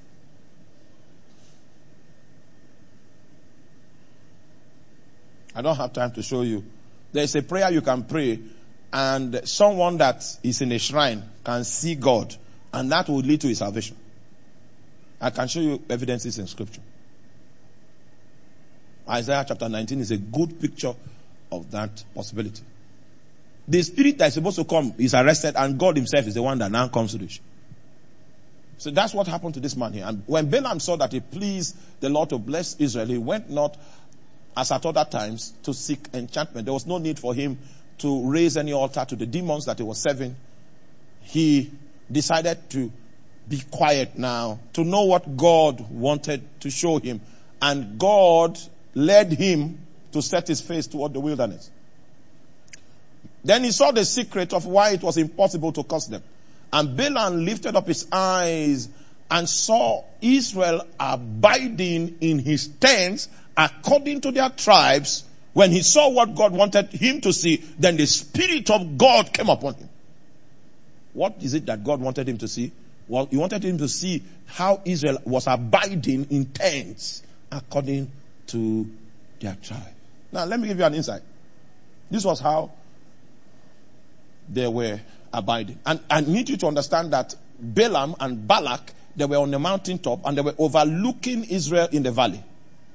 I don't have time to show you. There's a prayer you can pray and someone that is in a shrine can see God and that will lead to his salvation. I can show you evidences in scripture. Isaiah chapter nineteen is a good picture of that possibility. The spirit that is supposed to come is arrested and God himself is the one that now comes to the issue. So that's what happened to this man here. And when Balaam saw that it pleased the Lord to bless Israel, he went not as at other times, to seek enchantment. There was no need for him to raise any altar to the demons that he was serving. He decided to be quiet now, to know what God wanted to show him. And God led him to set his face toward the wilderness. Then he saw the secret of why it was impossible to curse them. And Balaam lifted up his eyes and saw Israel abiding in his tents according to their tribes. When he saw what God wanted him to see, then the Spirit of God came upon him. What is it that God wanted him to see? Well, he wanted him to see how Israel was abiding in tents according to their tribe. Now, let me give you an insight. This was how they were abiding. And I need you to understand that Balaam and Balak, they were on the mountaintop and they were overlooking Israel in the valley.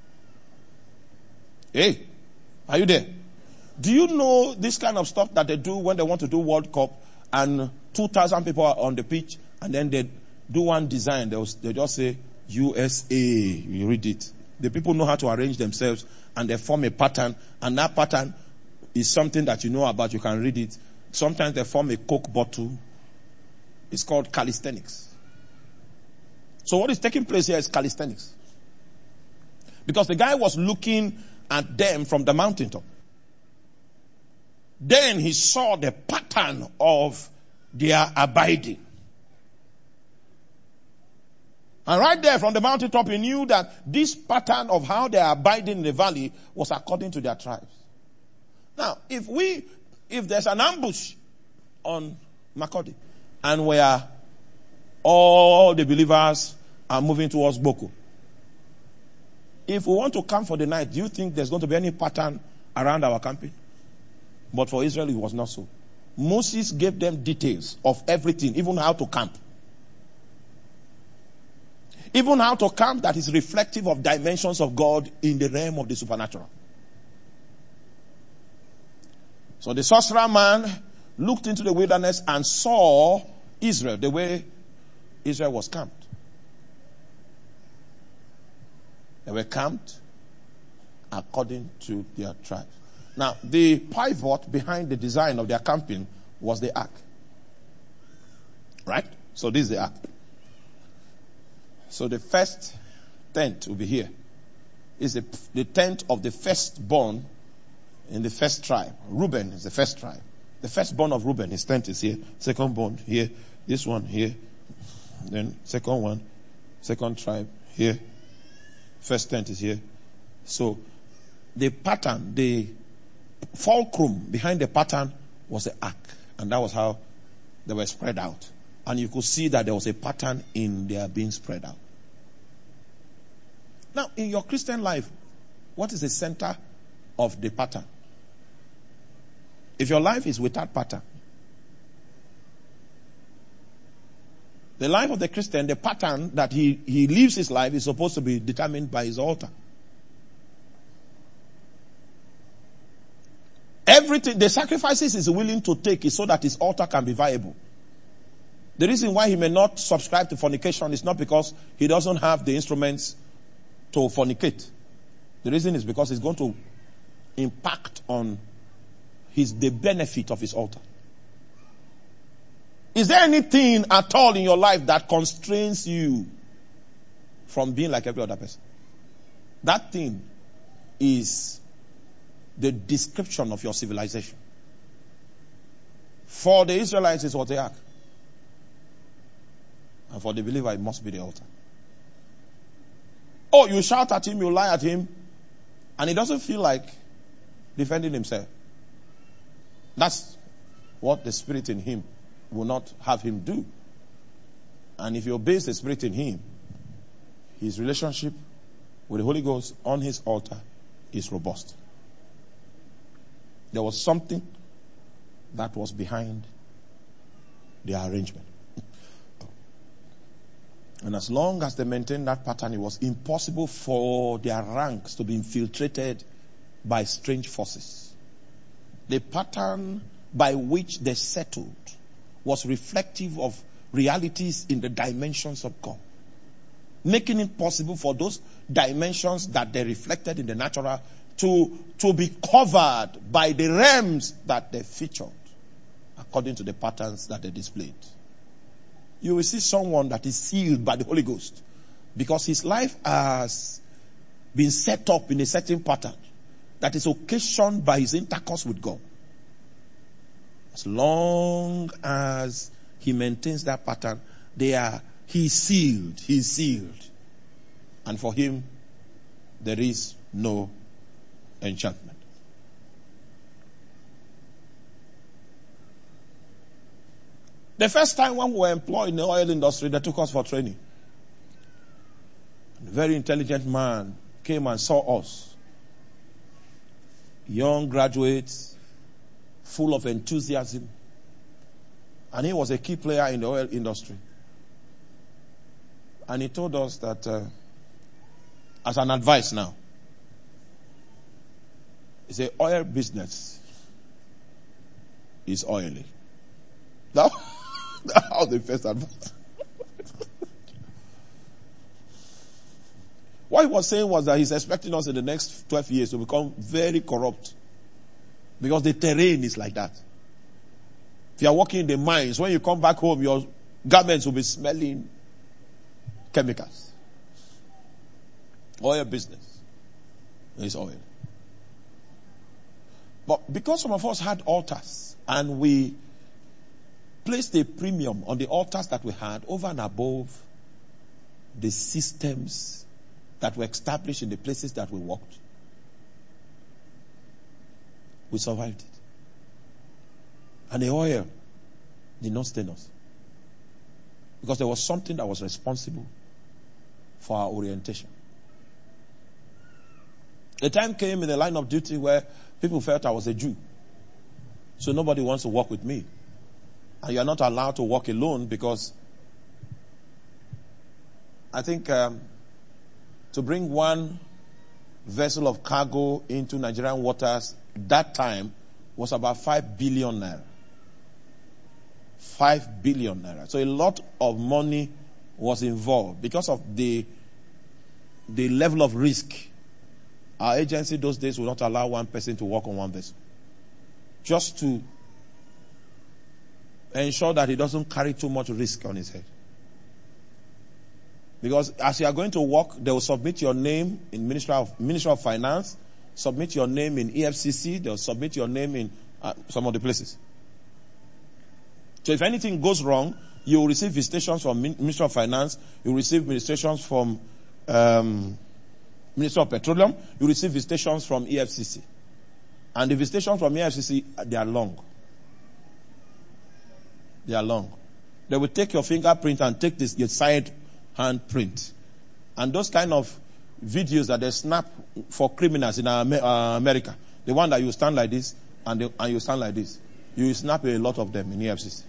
Hey, are you there? Do you know this kind of stuff that they do when they want to do World Cup and two thousand people are on the pitch and then they do one design, they, they just say U S A, you read it. The people know how to arrange themselves and they form a pattern, and that pattern is something that you know about, you can read it. Sometimes they form a Coke bottle. It's called calisthenics. So what is taking place here is calisthenics. Because the guy was looking at them from the mountaintop. Then he saw the pattern of their abiding. And right there from the mountaintop, he knew that this pattern of how they are abiding in the valley was according to their tribes. Now, if we, if there's an ambush on Makurdi, and where all the believers are moving towards Boko, if we want to camp for the night, do you think there's going to be any pattern around our camping? But for Israel, it was not so. Moses gave them details of everything, even how to camp. Even how to camp that is reflective of dimensions of God in the realm of the supernatural. So the sorcerer man looked into the wilderness and saw Israel the way Israel was camped. They were camped according to their tribes. Now, the pivot behind the design of their camping was the ark. Right? So this is the ark. So the first tent will be here. It's the, the tent of the firstborn in the first tribe. Reuben is the first tribe. The firstborn of Reuben, his tent is here. Secondborn here. This one here. Then second one. Second tribe here. First tent is here. So the pattern, the fulcrum behind the pattern was the ark. And that was how they were spread out. And you could see that there was a pattern in their being spread out. Now, in your Christian life, what is the center of the pattern? If your life is without pattern, the life of the Christian, the pattern that he, he lives his life is supposed to be determined by his altar. Everything, the sacrifices he's willing to take is so that his altar can be viable. The reason why he may not subscribe to fornication is not because he doesn't have the instruments to fornicate. The reason is because it's going to impact on his, the benefit of his altar. Is there anything at all in your life that constrains you from being like every other person? That thing is the description of your civilization. For the Israelites, it was the ark. And for the believer, it must be the altar. Oh, you shout at him, you lie at him, and he doesn't feel like defending himself. That's what the Spirit in him will not have him do. And if he obeys the Spirit in him, his relationship with the Holy Ghost on his altar is robust. There was something that was behind the arrangement. And as long as they maintained that pattern, it was impossible for their ranks to be infiltrated by strange forces. The pattern by which they settled was reflective of realities in the dimensions of God, making it possible for those dimensions that they reflected in the natural to, to be covered by the realms that they featured according to the patterns that they displayed. You will see someone that is sealed by the Holy Ghost because his life has been set up in a certain pattern that is occasioned by his intercourse with God. As long as he maintains that pattern, they are, he is sealed. He is sealed. And for him, there is no enchantment. The first time when we were employed in the oil industry, they took us for training. A very intelligent man came and saw us. Young graduates, full of enthusiasm. And he was a key player in the oil industry. And he told us that, uh, as an advice now, he said, oil business is oily. Now, that's how the first advice. What he was saying was that he's expecting us in the next twelve years to become very corrupt. Because the terrain is like that. If you are working in the mines, when you come back home, your garments will be smelling chemicals. Oil business is oil. But because some of us had altars and we placed a premium on the altars that we had over and above the systems that were established in the places that we worked, we survived it. And the oil did not stain us. Because there was something that was responsible for our orientation. A time came in the line of duty where people felt I was a Jew. So nobody wants to work with me. And you are not allowed to work alone because I think um, to bring one vessel of cargo into Nigerian waters that time was about five billion naira. Five billion naira. So a lot of money was involved because of the the level of risk. Our agency those days would not allow one person to work on one vessel. Just to ensure that he doesn't carry too much risk on his head. Because as you are going to work, they will submit your name in Ministry of, Ministry of Finance, submit your name in E F C C, they'll submit your name in uh, some of the places. So if anything goes wrong, you will receive visitations from Ministry of Finance, you will receive visitations from um, Ministry of Petroleum, you will receive visitations from E F C C. And the visitations from E F C C, they are long. They are long. They will take your fingerprint and take this your side hand print. And those kind of videos that they snap for criminals in uh, America, the one that you stand like this and, the, and you stand like this, you will snap a lot of them in E F C C.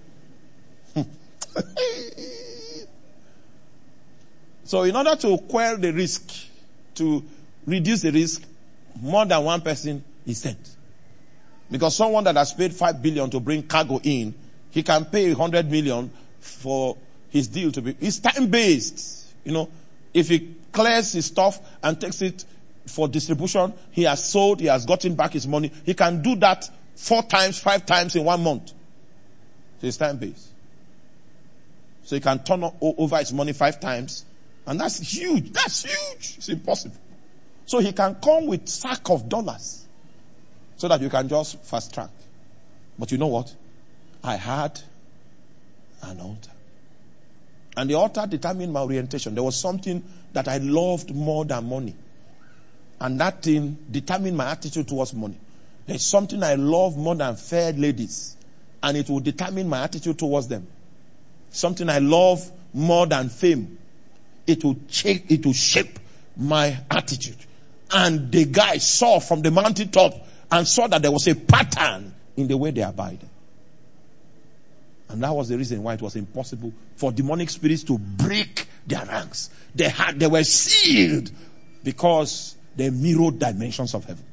So in order to quell the risk, to reduce the risk, more than one person is sent. Because someone that has paid five billion to bring cargo in, he can pay a hundred million for his deal to be, it's time based. You know, if he clears his stuff and takes it for distribution, he has sold, he has gotten back his money. He can do that four times, five times in one month. So it's time based. So he can turn over his money five times. And that's huge. That's huge. It's impossible. So he can come with sack of dollars so that you can just fast track. But you know what? I had an altar. And the altar determined my orientation. There was something that I loved more than money. And that thing determined my attitude towards money. There's something I love more than fair ladies. And it will determine my attitude towards them. Something I love more than fame. It will shape, it will shape my attitude. And the guy saw from the mountaintop and saw that there was a pattern in the way they abide. And that was the reason why it was impossible for demonic spirits to break their ranks. They had, they were sealed because they mirrored dimensions of heaven.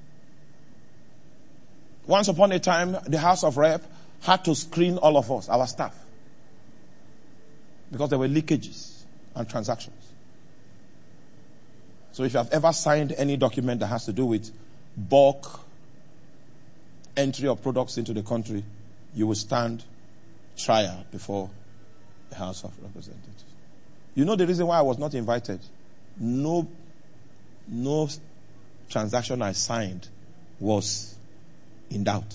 Once upon a time, the House of Rep had to screen all of us, our staff, because there were leakages and transactions. So if you have ever signed any document that has to do with bulk entry of products into the country, you will stand trial before the House of Representatives. You know the reason why I was not invited? No, no transaction I signed was in doubt.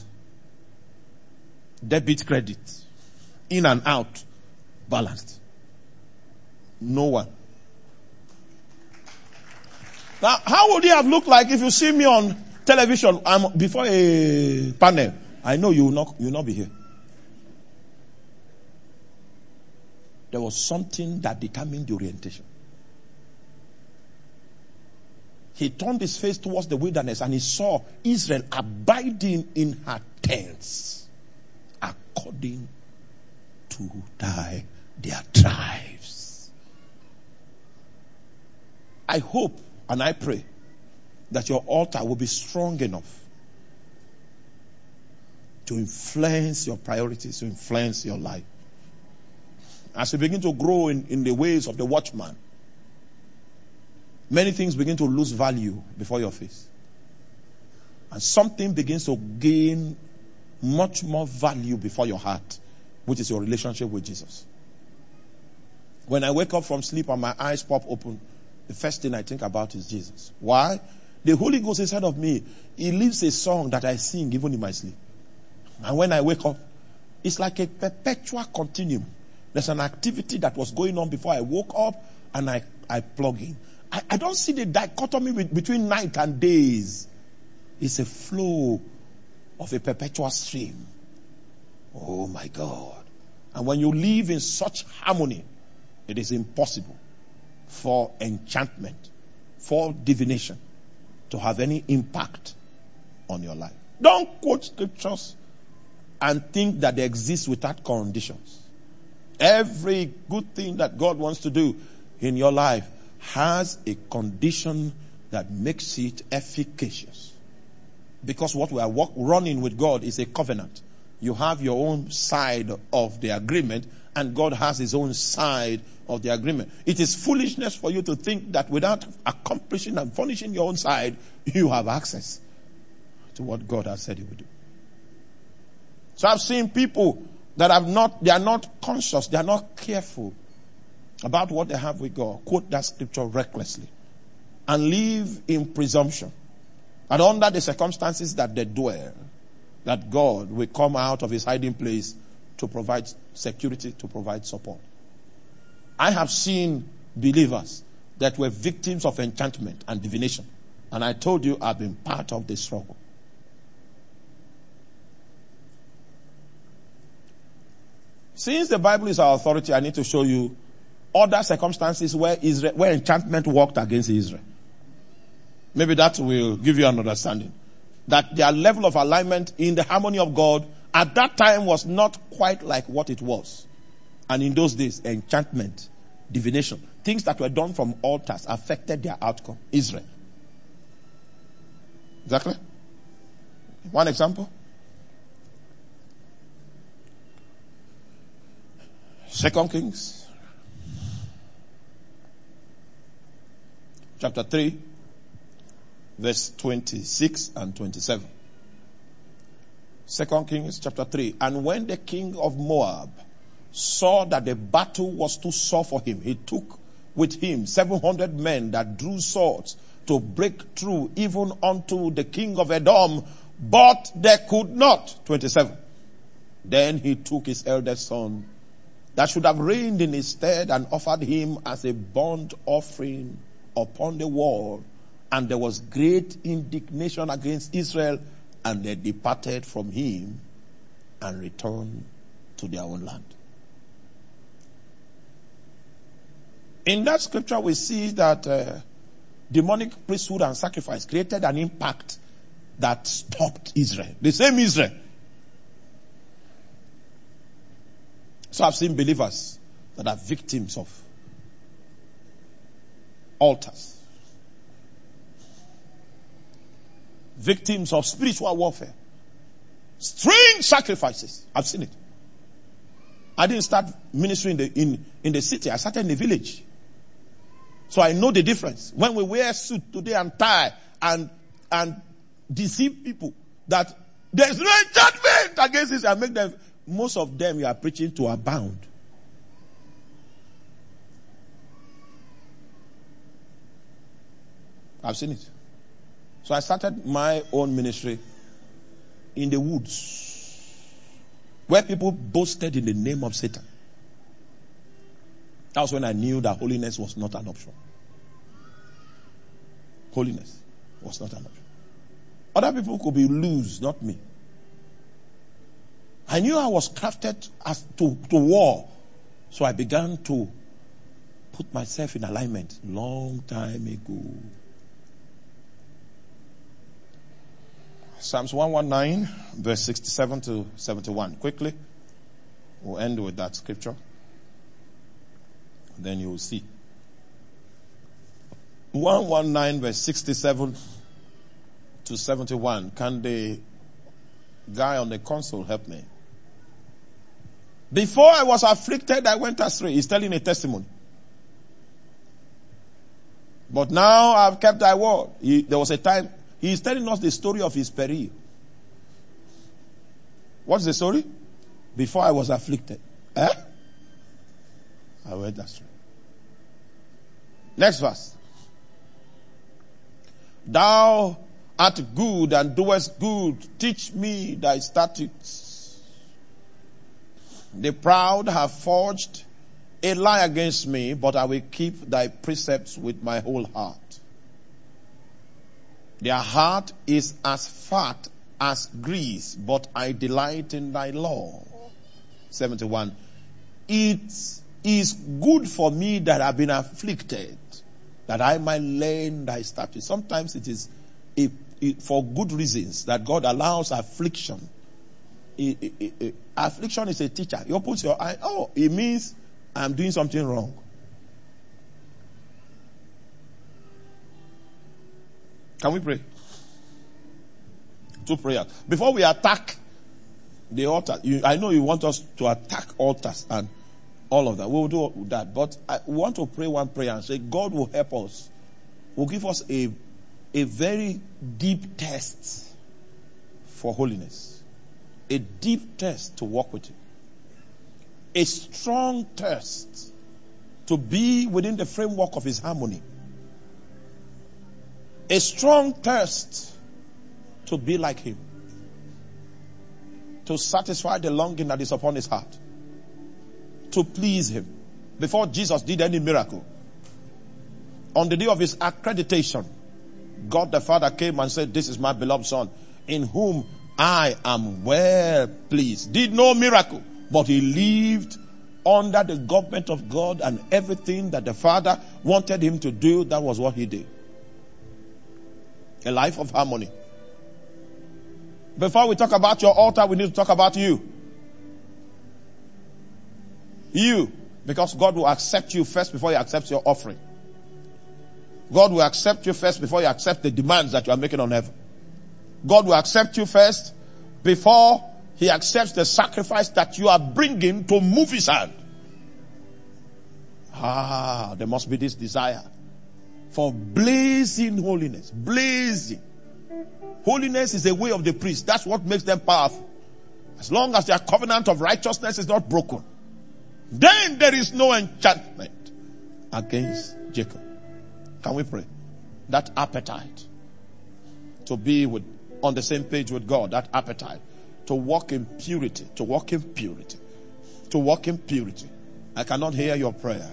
Debit, credit, in and out, balanced. No one. Now, how would it have looked like if you see me on television? I'm before a panel. I know you will not, you will not be here. There was something that determined the orientation. He turned his face towards the wilderness and he saw Israel abiding in her tents according to thy, their tribes. I hope and I pray that your altar will be strong enough to influence your priorities, to influence your life. As you begin to grow in, in the ways of the watchman, many things begin to lose value before your face. And something begins to gain much more value before your heart, which is your relationship with Jesus. When I wake up from sleep and my eyes pop open, the first thing I think about is Jesus. Why? The Holy Ghost inside of me, He lives a song that I sing even in my sleep. And when I wake up, it's like a perpetual continuum. There's an activity that was going on before I woke up and I, I plug in. I, I don't see the dichotomy with, between night and days. It's a flow of a perpetual stream. Oh my God. And when you live in such harmony, it is impossible for enchantment, for divination to have any impact on your life. Don't quote scriptures and think that they exist without conditions. Every good thing that God wants to do in your life has a condition that makes it efficacious. Because what we are walk, running with God is a covenant. You have your own side of the agreement and God has His own side of the agreement. It is foolishness for you to think that without accomplishing and furnishing your own side, you have access to what God has said He will do. So I've seen people that have not, they are not conscious, they are not careful about what they have with God. Quote that scripture recklessly and live in presumption. And under the circumstances that they dwell, that God will come out of His hiding place to provide security, to provide support. I have seen believers that were victims of enchantment and divination. And I told you I've been part of the struggle. Since the Bible is our authority, I need to show you other circumstances where Israel, where enchantment worked against Israel. Maybe that will give you an understanding. That their level of alignment in the harmony of God at that time was not quite like what it was. And in those days, enchantment, divination, things that were done from altars affected their outcome. Israel. Exactly. One example. Second Kings. Chapter three. Verse twenty-six and twenty-seven. Second Kings chapter three. And when the king of Moab saw that the battle was too sore for him, he took with him seven hundred men that drew swords to break through even unto the king of Edom, but they could not. twenty-seven. Then he took his eldest son that should have reigned in his stead and offered him as a burnt offering upon the wall. And there was great indignation against Israel, and they departed from him and returned to their own land. In that scripture, we see that uh, demonic priesthood and sacrifice created an impact that stopped Israel. The same Israel. So I've seen believers that are victims of altars. Victims of spiritual warfare. Strange sacrifices. I've seen it. I didn't start ministry in the, in, in the city. I started in the village. So I know the difference. When we wear suit today and tie and, and deceive people that there's no judgment against this and make them, most of them you are preaching to abound. I've seen it. So I started my own ministry in the woods where people boasted in the name of Satan. That was when I knew that holiness was not an option. Holiness was not an option. Other people could be loose, not me. I knew I was crafted as to, to war. So I began to put myself in alignment long time ago. Psalms one nineteen, verse sixty-seven to seventy-one. Quickly, we'll end with that scripture. Then you will see. one nineteen, verse sixty-seven to seventy-one. Can the guy on the console help me? Before I was afflicted, I went astray. He's telling a testimony. But now I've kept thy word. He, there was a time, he's telling us the story of his peril. What's the story? Before I was afflicted. Eh? I went astray. Next verse. Thou art good and doest good. Teach me thy statutes. The proud have forged a lie against me, but I will keep thy precepts with my whole heart. Their heart is as fat as grease, but I delight in thy law. seventy-one. It is good for me that I have been afflicted, that I might learn thy statutes. Sometimes it is a, it, for good reasons that God allows affliction. It, it, it, affliction is a teacher. You put your eye, oh, it means I'm doing something wrong. Can we pray? Two prayers. Before we attack the altar, you, I know you want us to attack altars and all of that. We'll do that. But I want to pray one prayer and say, God will help us. Will give us a, a very deep test for holiness. A deep test to walk with Him. A strong test to be within the framework of His harmony. A strong thirst to be like Him. To satisfy the longing that is upon His heart. To please Him. Before Jesus did any miracle, on the day of His accreditation, God the Father came and said, this is my beloved Son, in whom I am well pleased. Did no miracle, but He lived under the government of God, and everything that the Father wanted Him to do, that was what He did. A life of harmony. Before we talk about your altar, we need to talk about you. You. Because God will accept you first before He accepts your offering. God will accept you first before He accepts the demands that you are making on heaven. God will accept you first before He accepts the sacrifice that you are bringing to move His hand. Ah, there must be this desire for blazing holiness. Blazing. Holiness is a way of the priest. That's what makes them powerful. As long as their covenant of righteousness is not broken, then there is no enchantment against Jacob. Can we pray? That appetite to be with, on the same page with God, that appetite to walk in purity, to walk in purity, to walk in purity. I cannot hear your prayer.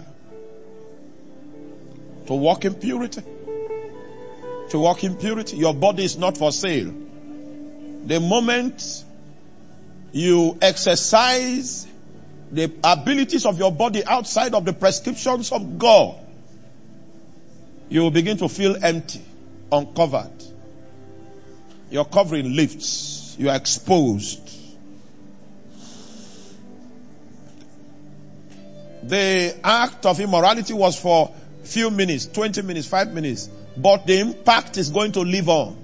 To walk in purity. To walk in purity. Your body is not for sale. The moment you exercise the abilities of your body outside of the prescriptions of God, you will begin to feel empty, uncovered. Your covering lifts. You are exposed. The act of immorality was for a few minutes, twenty minutes, five minutes. But the impact is going to live on.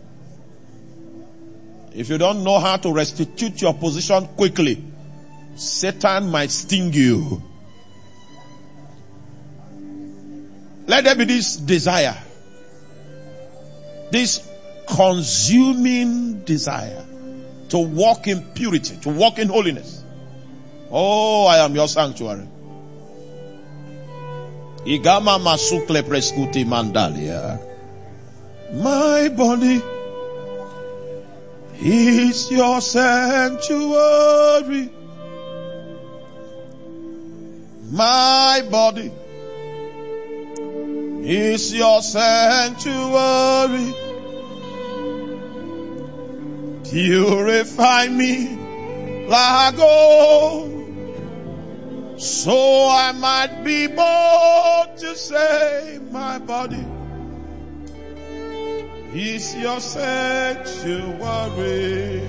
If you don't know how to restitute your position quickly, Satan might sting you. Let there be this desire. This consuming desire to walk in purity, to walk in holiness. Oh, I am your sanctuary. Igama masukle preskuti mandalia. My body is your sanctuary. My body is your sanctuary. Purify me like gold, so I might be bold to say my body is your sanctuary.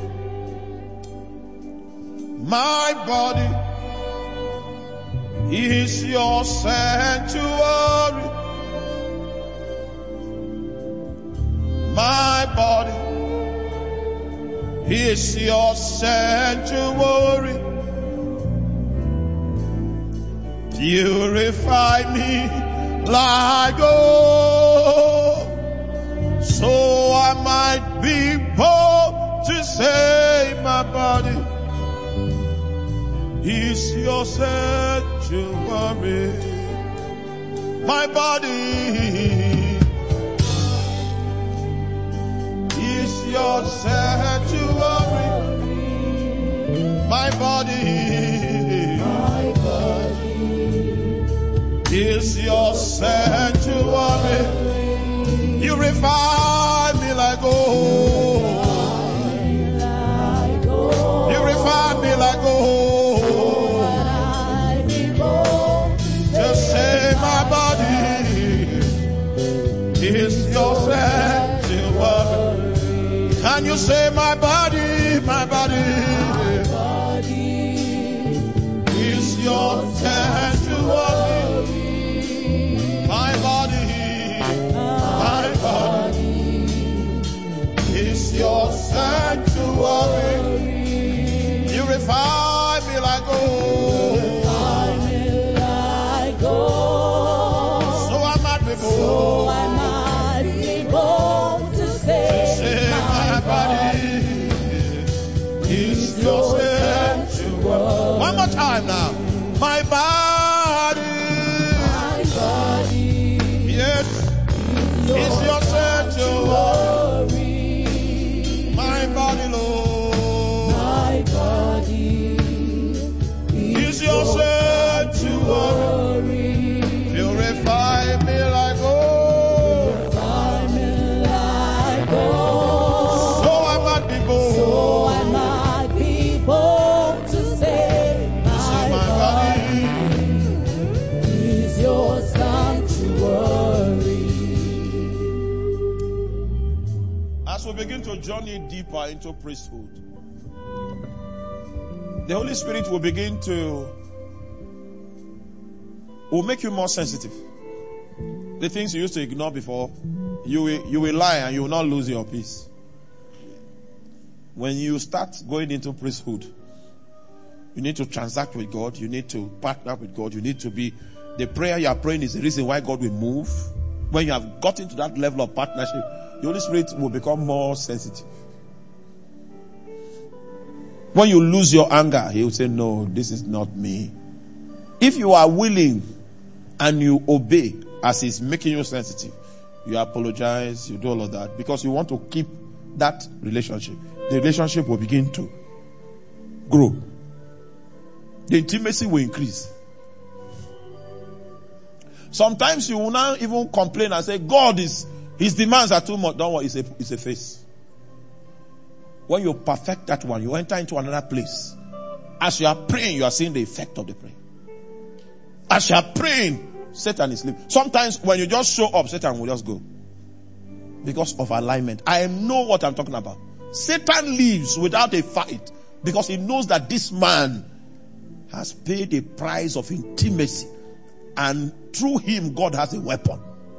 My body is your sanctuary. My body is your sanctuary. Purify me like gold, so I might be bold to say my body is your sanctuary. My body is your sanctuary. My body, my body is your sanctuary. Purify me like gold. Purify me like gold. Just say my body is your sanctuary. Can you say my body, my body, my body is your sanctuary. My body, my body is your sanctuary. Purify me like gold. Purify me like gold. So I might be bold. So I might be bold to say, say my body is your sanctuary. One more time now. My body, my body, yes, is your sanctuary. My body, Lord, my body is your sanctuary. Purify me like gold. Purify me like gold. So I might be bold. So I might be bold to say my, my body is your sanctuary. As we begin to journey deeper into priesthood, the Holy Spirit will begin to will make you more sensitive. The things you used to ignore before, you will, you will lie and you will not lose your peace. When you start going into priesthood, you need to transact with God. You need to partner with God. You need to be, the prayer you are praying is the reason why God will move. When you have got into that level of partnership, the Holy Spirit will become more sensitive. When you lose your anger, He will say, no, this is not me. If you are willing and you obey as He's making you sensitive, you apologize, you do all of that because you want to keep that relationship. The relationship will begin to grow. The intimacy will increase. Sometimes you will now even complain and say, God is, His demands are too much. Don't worry, it's a, it's a phase. When you perfect that one, you enter into another place. As you are praying, you are seeing the effect of the prayer. As you are praying, Satan is sleeping. Sometimes when you just show up, Satan will just go. Because of alignment. I know what I'm talking about. Satan leaves without a fight because he knows that this man has paid a price of intimacy. And through him, God has a weapon.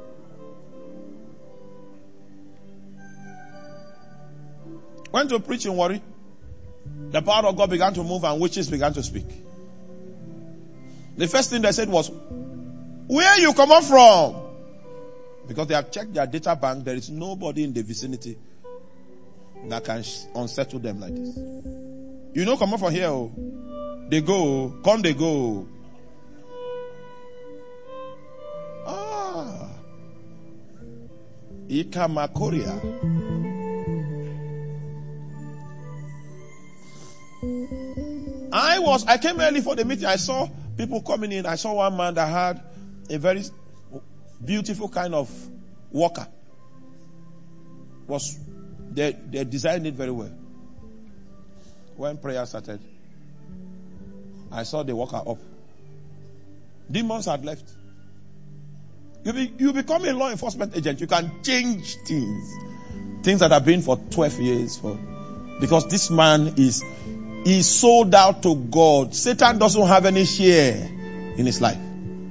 Went to preach in Warri. The power of God began to move and witches began to speak. The first thing they said was, Where you come up from? Because they have checked their data bank. There is nobody in the vicinity that can unsettle them like this. You know, come up from here. Oh. They go. Come, they go. Ah. Ikamakoria. I was, I came early for the meeting. I saw people coming in. I saw one man that had a very beautiful kind of walker. Was they, they designed it very well. When prayer started, I saw the walker up. Demons had left. You, be, you become a law enforcement agent. You can change things. Things that have been for twelve years. For, because this man is he sold out to God. Satan doesn't have any share in his life.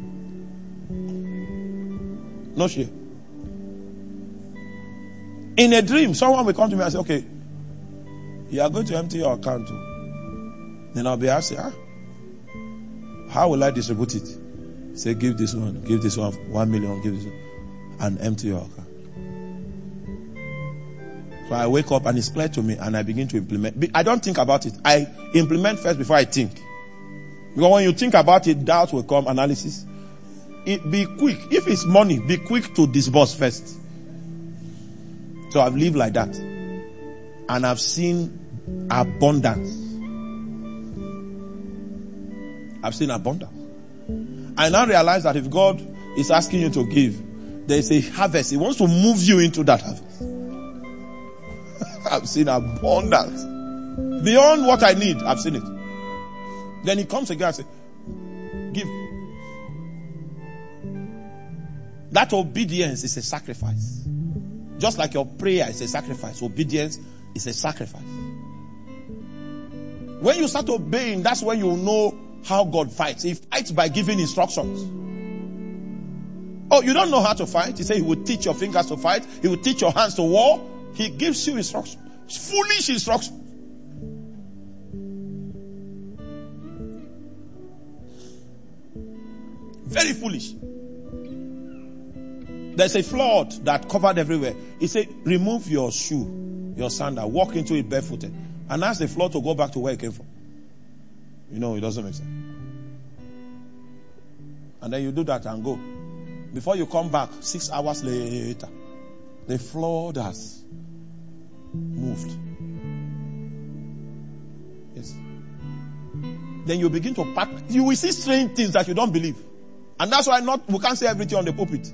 No share. In a dream, someone will come to me and say, okay, you are going to empty your account too. Then I'll be asking, ah, how will I distribute it? Say, give this one, give this one, one million, give this one, and empty your account. So I wake up and it's clear to me and I begin to implement. I don't think about it. I implement first before I think. Because when you think about it, doubt will come, analysis. It, be quick. If it's money, be quick to disburse first. So I've lived like that. And I've seen abundance. I've seen abundance. I now realize that if God is asking you to give, there is a harvest. He wants to move you into that harvest. I've seen abundance. Beyond what I need, I've seen it. Then he comes again and says, give. That obedience is a sacrifice. Just like your prayer is a sacrifice, obedience is a sacrifice. When you start obeying, that's when you know how God fights. He fights by giving instructions. Oh, you don't know how to fight? He said he will teach your fingers to fight. He will teach your hands to war. He gives you instructions. Foolish instructions. Very foolish. There's a flood that covered everywhere. He said, remove your shoe, your sandal, walk into it barefooted, and ask the flood to go back to where it came from. You know, it doesn't make sense. And then you do that and go. Before you come back, six hours later, the flood has moved. Yes. Then you begin to pack. You will see strange things that you don't believe. And that's why not we can't say everything on the pulpit.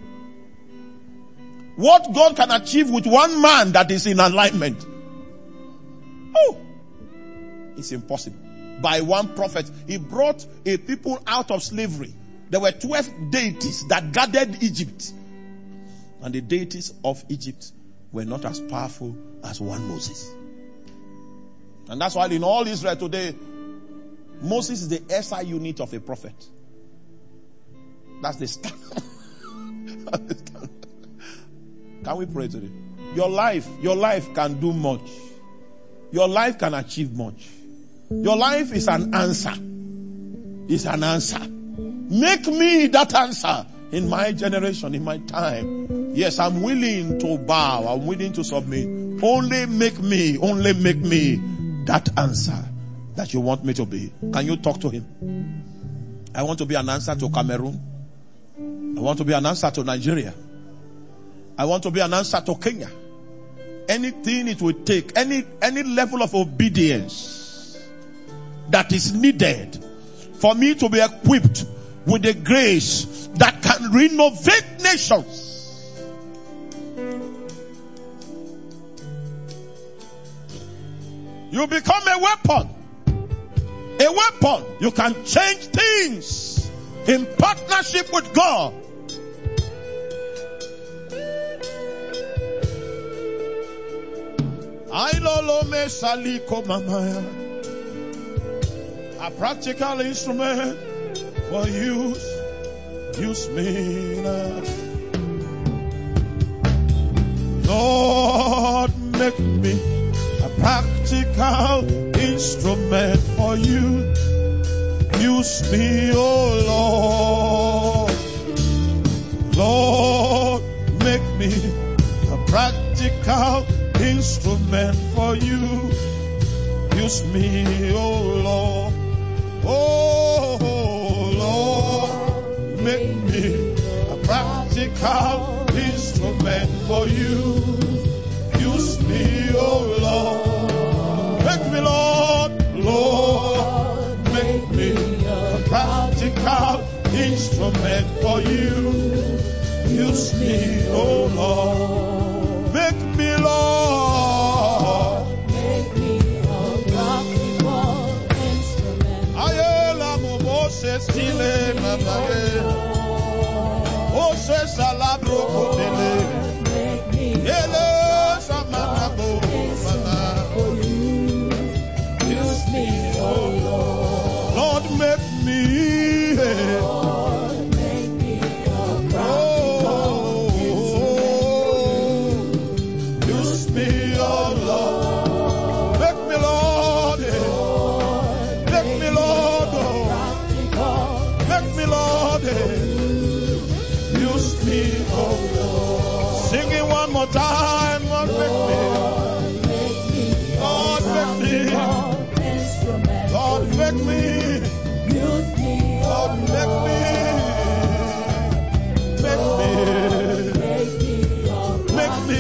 What God can achieve with one man that is in alignment, oh, it's impossible. By one prophet, he brought a people out of slavery. There were twelve deities that guarded Egypt. And the deities of Egypt were not as powerful as one Moses. And that's why in all Israel today, Moses is the S I unit of a prophet. That's the standard. Can we pray today? Your life, your life can do much. Your life can achieve much. Your life is an answer. It's an answer. Make me that answer in my generation, in my time. Yes, I'm willing to bow. I'm willing to submit. Only make me, only make me that answer that you want me to be. Can you talk to him? I want to be an answer to Cameroon. I want to be an answer to Nigeria. I want to be an answer to Kenya. Anything it will take, any, any level of obedience that is needed for me to be equipped with the grace that can renovate nations. You become a weapon. A weapon. You can change things in partnership with God. A practical instrument for use. Use me now. Lord, make me a practical instrument for you. Use me, oh Lord. me a practical instrument for you. Use me, oh Lord. Oh Lord, make me a practical instrument for you. Use me, oh Lord. Make me, Lord. Lord, make me a practical instrument for you. Use me, oh Lord. Make me, Lord.
Make me a practical instrument.
Ayela momo se stile mamaye. O se salabro kodele.
Make me
Ele samana bo mama.
for you. Use me, oh Lord.
Lord, make me.
Lord, make me a practical instrument.
Use me, oh Lord. Make me, Lord. Make me, Lord. Make me, Lord. Use me, oh Lord. Sing it one more time. Lord, make me. Lord, make me. Lord, make me. Lord, make me. Make me. Make me.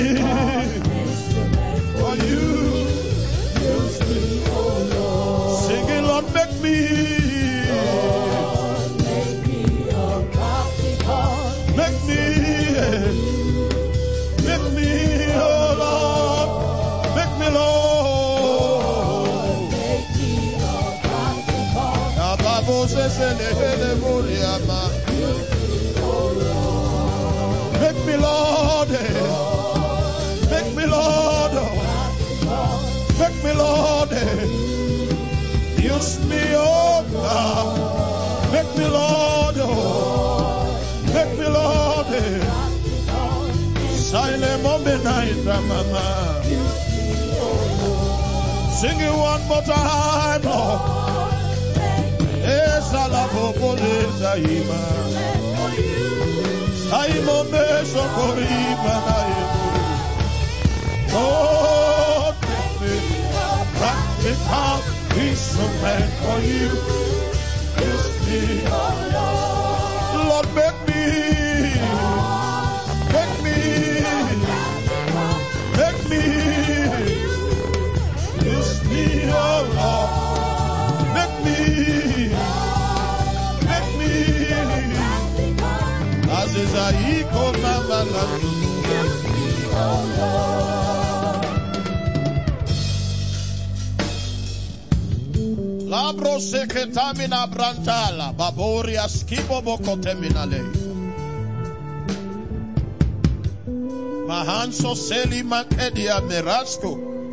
For you. Sing it, Lord, make me. Make me. Make me, oh Lord. Make me, Lord. Ababo se se le hele moriama. Make me, Lord. Make me, Lord. Make me, Lord. Use me, oh God. Make me, Lord. Make me, Lord. Silent moment night, mama. Sing it one more time, Lord. Esalapopole saima. Saimo me sokoriba naimo. Lord, make me a practical instrument for you. Use me, Lord, make me. Make me. Make me. Use me, oh Lord. Make me. Make me. Azizaiko mama landu. Labro seketamina brantala. Baboria skibo boko terminale. Mahanso seli makedia merasko.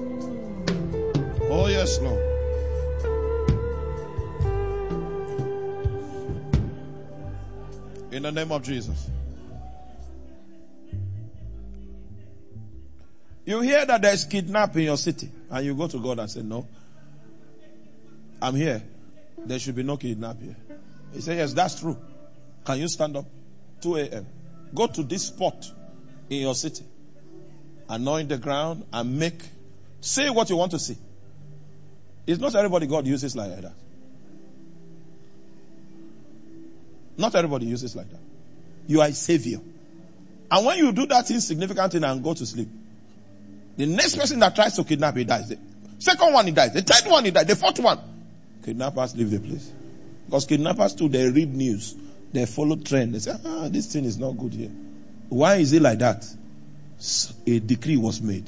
Oh yes, Lord. In the name of Jesus. You hear that there's kidnapping in your city, and you go to God and say, no, I'm here. There should be no kidnap here. He said, yes, that's true. Can you stand up? two a.m. Go to this spot in your city. Anoint the ground and make, say what you want to see. It's not everybody God uses like that. Not everybody uses like that. You are a savior. And when you do that insignificant thing and go to sleep, the next person that tries to kidnap you dies. The second one he dies. The third one he dies. The fourth one. Kidnappers leave the place. Because kidnappers too, they read news. They follow trend. They say, ah, this thing is not good here. Why is it like that? A decree was made.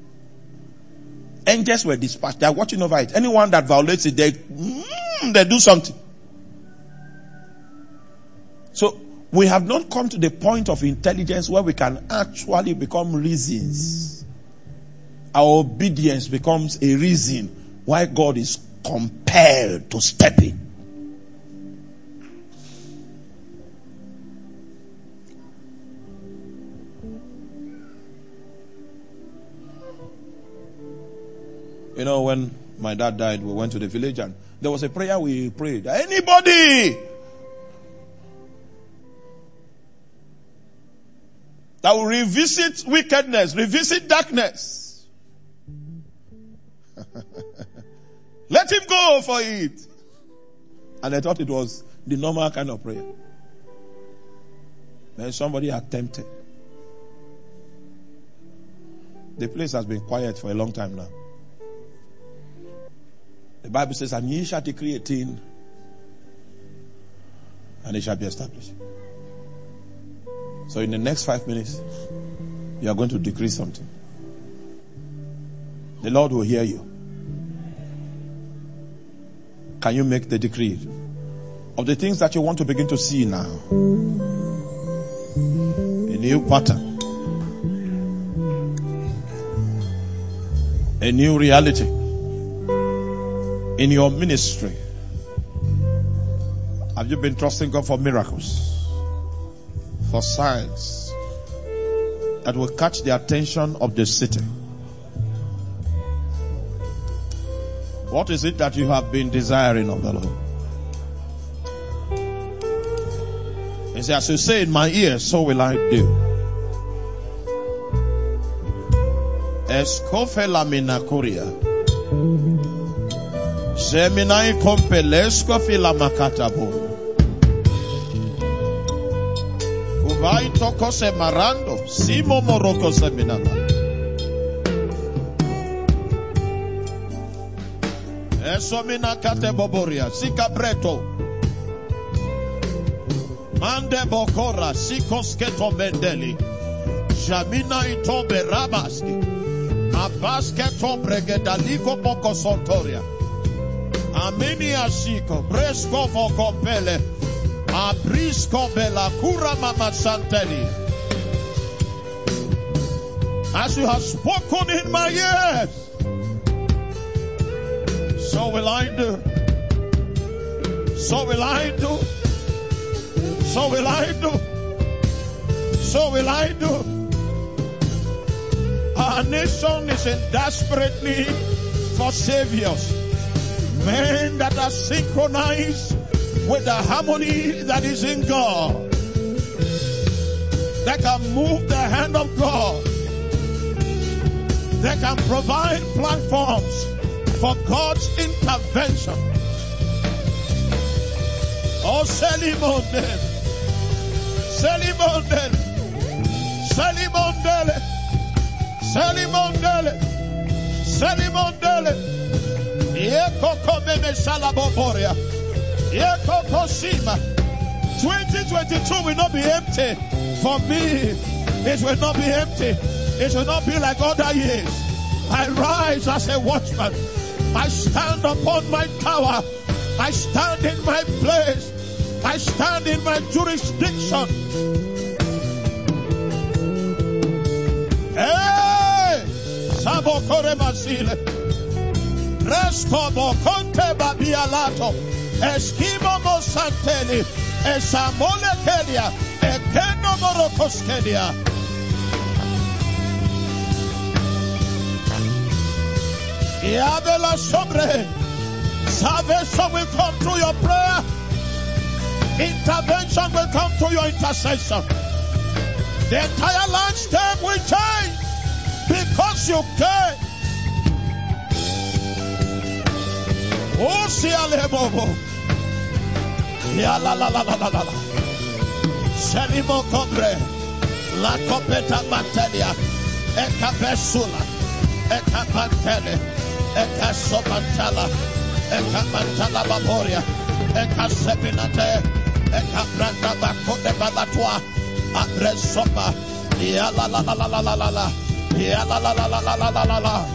Angels were dispatched. They are watching over it. Anyone that violates it, they, mm, they do something. So, we have not come to the point of intelligence where we can actually become reasons. Our obedience becomes a reason why God is compelled to step in. You know, when my dad died, we went to the village and there was a prayer we prayed. Anybody that will revisit wickedness, revisit darkness. Let him go for it. And I thought it was the normal kind of prayer. Then somebody attempted. The place has been quiet for a long time now. The Bible says, and ye shall decree a thing, and it shall be established. So in the next five minutes, you are going to decree something. The Lord will hear you. Can you make the decree of the things that you want to begin to see now? A new pattern. A new reality in your ministry. Have you been trusting God for miracles, for signs that will catch the attention of the city? What is it that you have been desiring of the Lord? He said, as you say in my ear, so will I do. Escofela minakuria. Seminai compelesco fila makatabo. Uvai toko se marando. Simo moroko seminama. Esomina kate boboria. Sika breto. Mande bokora. Sikosketo mendeli. Jamina itobe rabaski. Abasketo bregedaliko boko sontoria. Amini ashiko. Bresco vocompele. Abrisco bela kura mama santeli. As you have spoken in my ears, so will I do. So will I do. So will I do. So will I do. Our nation is in desperate need for saviors. Men that are synchronized with the harmony that is in God. That can move the hand of God. That can provide platforms for God's intervention. Oh, Selimondel. Selimondel. Selimondel. Selimondele, Selimondele, Yeko komeme salaboboria, Yeko kosima. twenty twenty-two will not be empty for me. It will not be empty. It will not be like other years. I rise as a watchman. I stand upon my tower. I stand in my place. I stand in my jurisdiction. Hey! Sabo kore masile. Rescobo conte babialato. Eskimo mosanteli. Esamole kelia. Ekeno morokoskelia. Yabela sobre. Salvation will come through your prayer. Intervention will come through your intercession. The entire landscape will change because you came. Oh, see a bobo. Ya la la la la la la. Selimo cobre. La copeta matelia. Eka besula. Eka pantele. Eka sopantala. Eka pantala baboria. Eka sepinate. Eka branda bakote balatwa. Abre sopa. Ya la la la la la la la la. Ya la la la la la la la la la.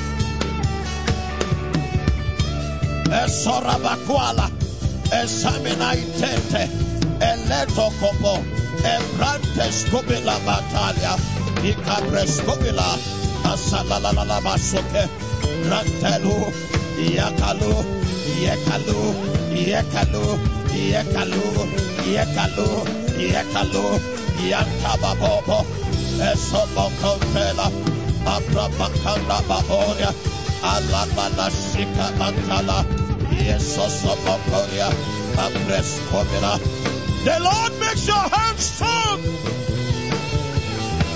Esora bakwala. Esamina itete. Eleto kopo. Ebrante skobila batalia. Ikabre skobila. Asala la la la basoke. Rantelu. Yakalu. Yekalu. Yekalu. Yekalu. Yekalu. Yekalu. Yantababobo. Esobo kontela. Abrabakanda baboria. Alabala shika mantala. Yesosobokoria. Abreskomila. The Lord makes your hands strong.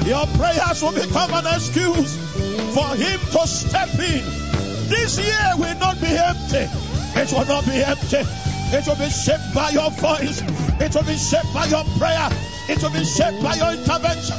Your prayers will become an excuse for him to step in. This year will not be empty. It will not be empty. It will be shaped by your voice. It will be shaped by your prayer. It will be shaped by your intervention.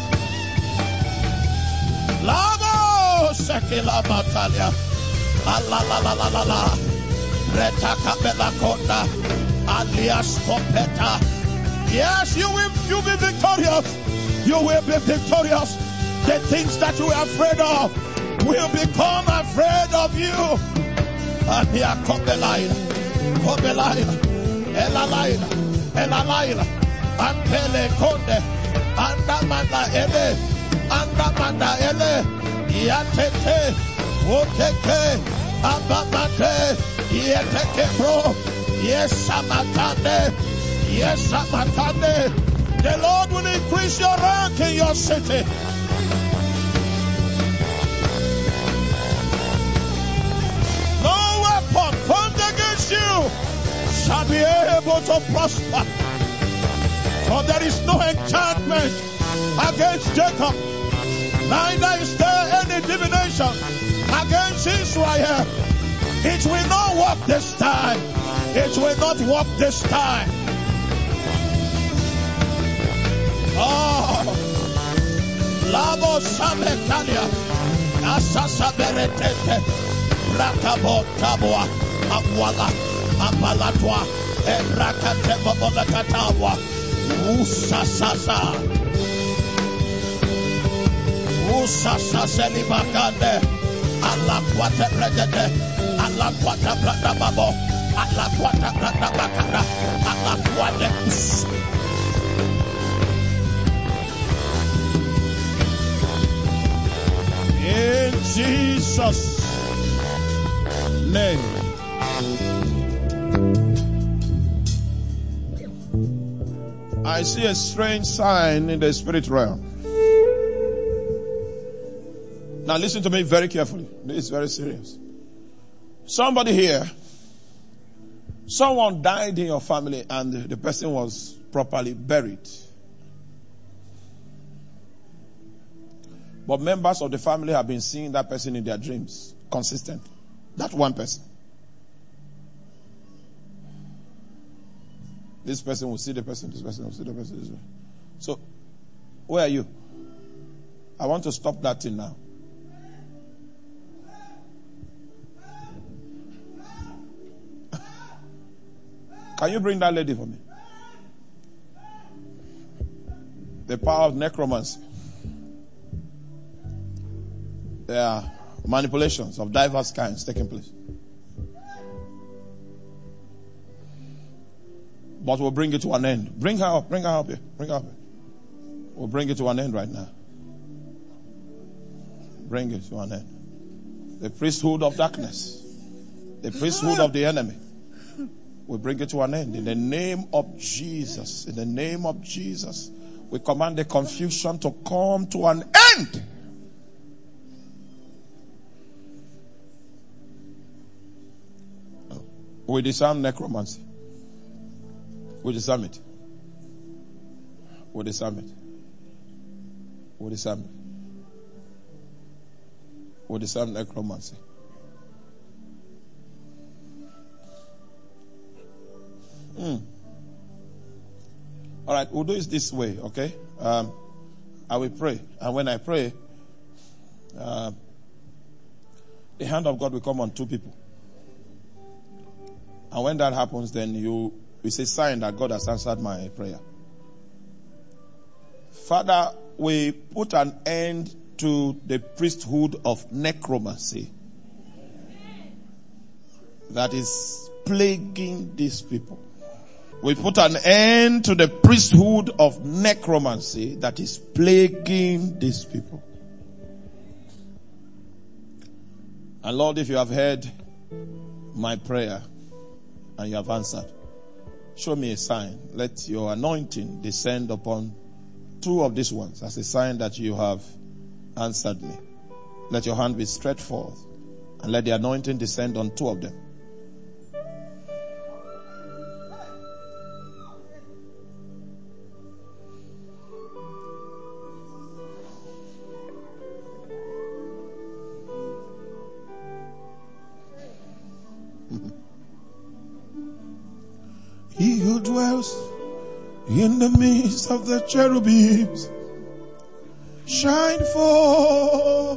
Lamo sekila matalia. La la la la la la la. Retaka belakonda. Alias kopeta. Yes, you will you be victorious. You will be victorious. The things that you are afraid of will become afraid of you. Ania kopelaina. Kopelaina. Elalaina. Elalaina. Ampele konde. Andamanda ele. Andamanda ele. Yatete. Woteke. Abamate. Yeteke bro. Yes, Samatande. Yes, Samatande. The Lord will increase your rank in your city. No weapon formed against you shall be able to prosper. For there is no enchantment against Jacob, neither is there any divination against Israel. It will not work this time. It will not work this time. Oh, Labo Samekalia, Asasa Beretete, Rakabo Tabua, Awala, Apalatwa, Rakate Babolakatawa, Usasasa, Usasa Selibakande, Alaquata Bregade, Alaquata Bradababo, Alaquata Bradabakara, Alaquata. In Jesus' name. I see a strange sign in the spirit realm. Now listen to me very carefully. This is very serious. Somebody here, someone died in your family and the person was properly buried. But members of the family have been seeing that person in their dreams consistently. That one person. This person will see the person, this person will see the person. This way. So, where are you? I want to stop that thing now. Can you bring that lady for me? The power of necromancy. There are manipulations of diverse kinds taking place. But we'll bring it to an end. Bring her up, bring her up here. Bring her up here. We'll bring it to an end right now. Bring it to an end. The priesthood of darkness, the priesthood of the enemy, we bring it to an end. In the name of Jesus, in the name of Jesus, we command the confusion to come to an end. We disarm necromancy. We disarm it. We disarm it. We disarm it. We disarm necromancy. Mm. All right, we'll do it this way, okay? Um, I will pray. And when I pray, uh, the hand of God will come on two people. And when that happens, then you, it's a sign that God has answered my prayer. Father, we put an end to the priesthood of necromancy that is plaguing these people. We put an end to the priesthood of necromancy that is plaguing these people. And Lord, if you have heard my prayer and you have answered, show me a sign. Let your anointing descend upon two of these ones as a sign that you have answered me. Let your hand be stretched forth and let the anointing descend on two of them. dwells in the midst of the cherubims, shine forth.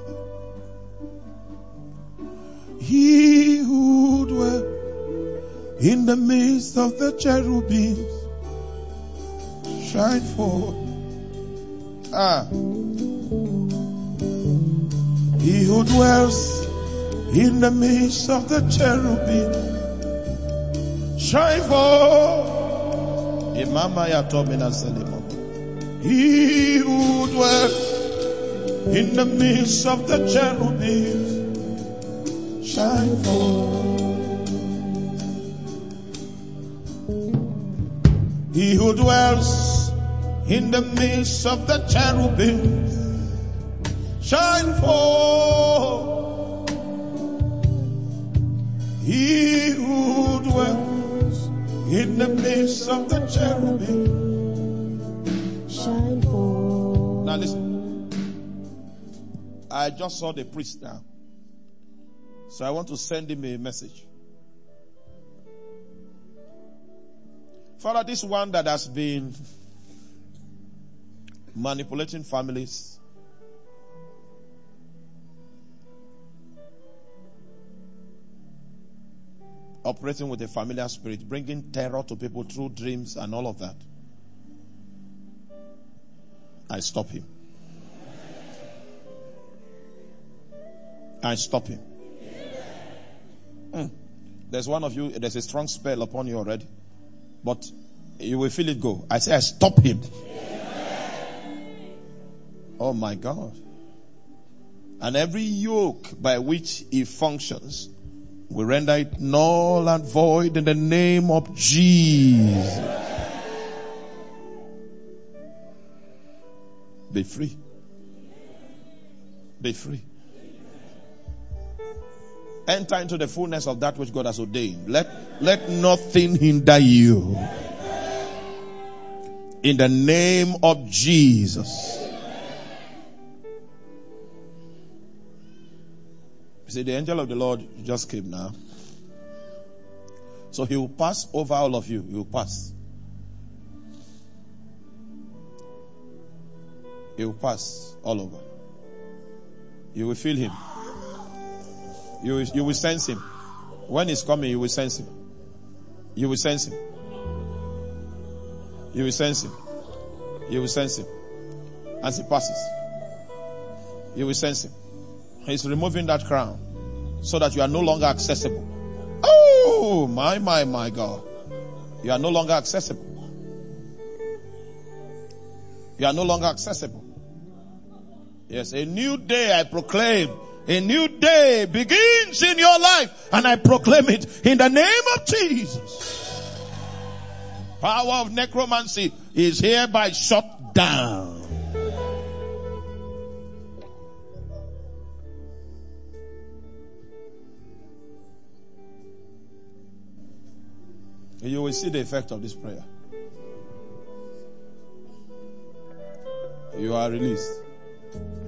He who dwells in the midst of the cherubims, shine forth. Ah. He who dwells in the midst of the cherubim, shine forth. Imama ya tomina selimo. He who dwells in the midst of the cherubim, shine forth. He who dwells in the midst of the cherubim, shine forth. He who dwells in the midst of the cherubim,
Shine forth.
now listen. I just saw the priest now, so I want to send him a message. Father, this one that has been manipulating families, operating with a familiar spirit, bringing terror to people through dreams and all of that, I stop him. I stop him. Mm. There's one of you, there's a strong spell upon you already, but you will feel it go. I say I stop him. Oh my God. And every yoke by which he functions, we render it null and void in the name of Jesus. Be free. Be free. Enter into the fullness of that which God has ordained. Let, let nothing hinder you. In the name of Jesus. See, the angel of the Lord just came now. So he will pass over all of you. He will pass. He will pass all over. You will feel him. You will, you will sense him. When he's coming, you will sense him. You will sense him. You will sense him. You will sense him. As he passes, you will sense him. He's removing that crown so that you are no longer accessible. Oh, my, my, my God. You are no longer accessible. You are no longer accessible. Yes, a new day I proclaim. A new day begins in your life, and I proclaim it in the name of Jesus. Power of necromancy is hereby shut down. You will see the effect of this prayer. You are released.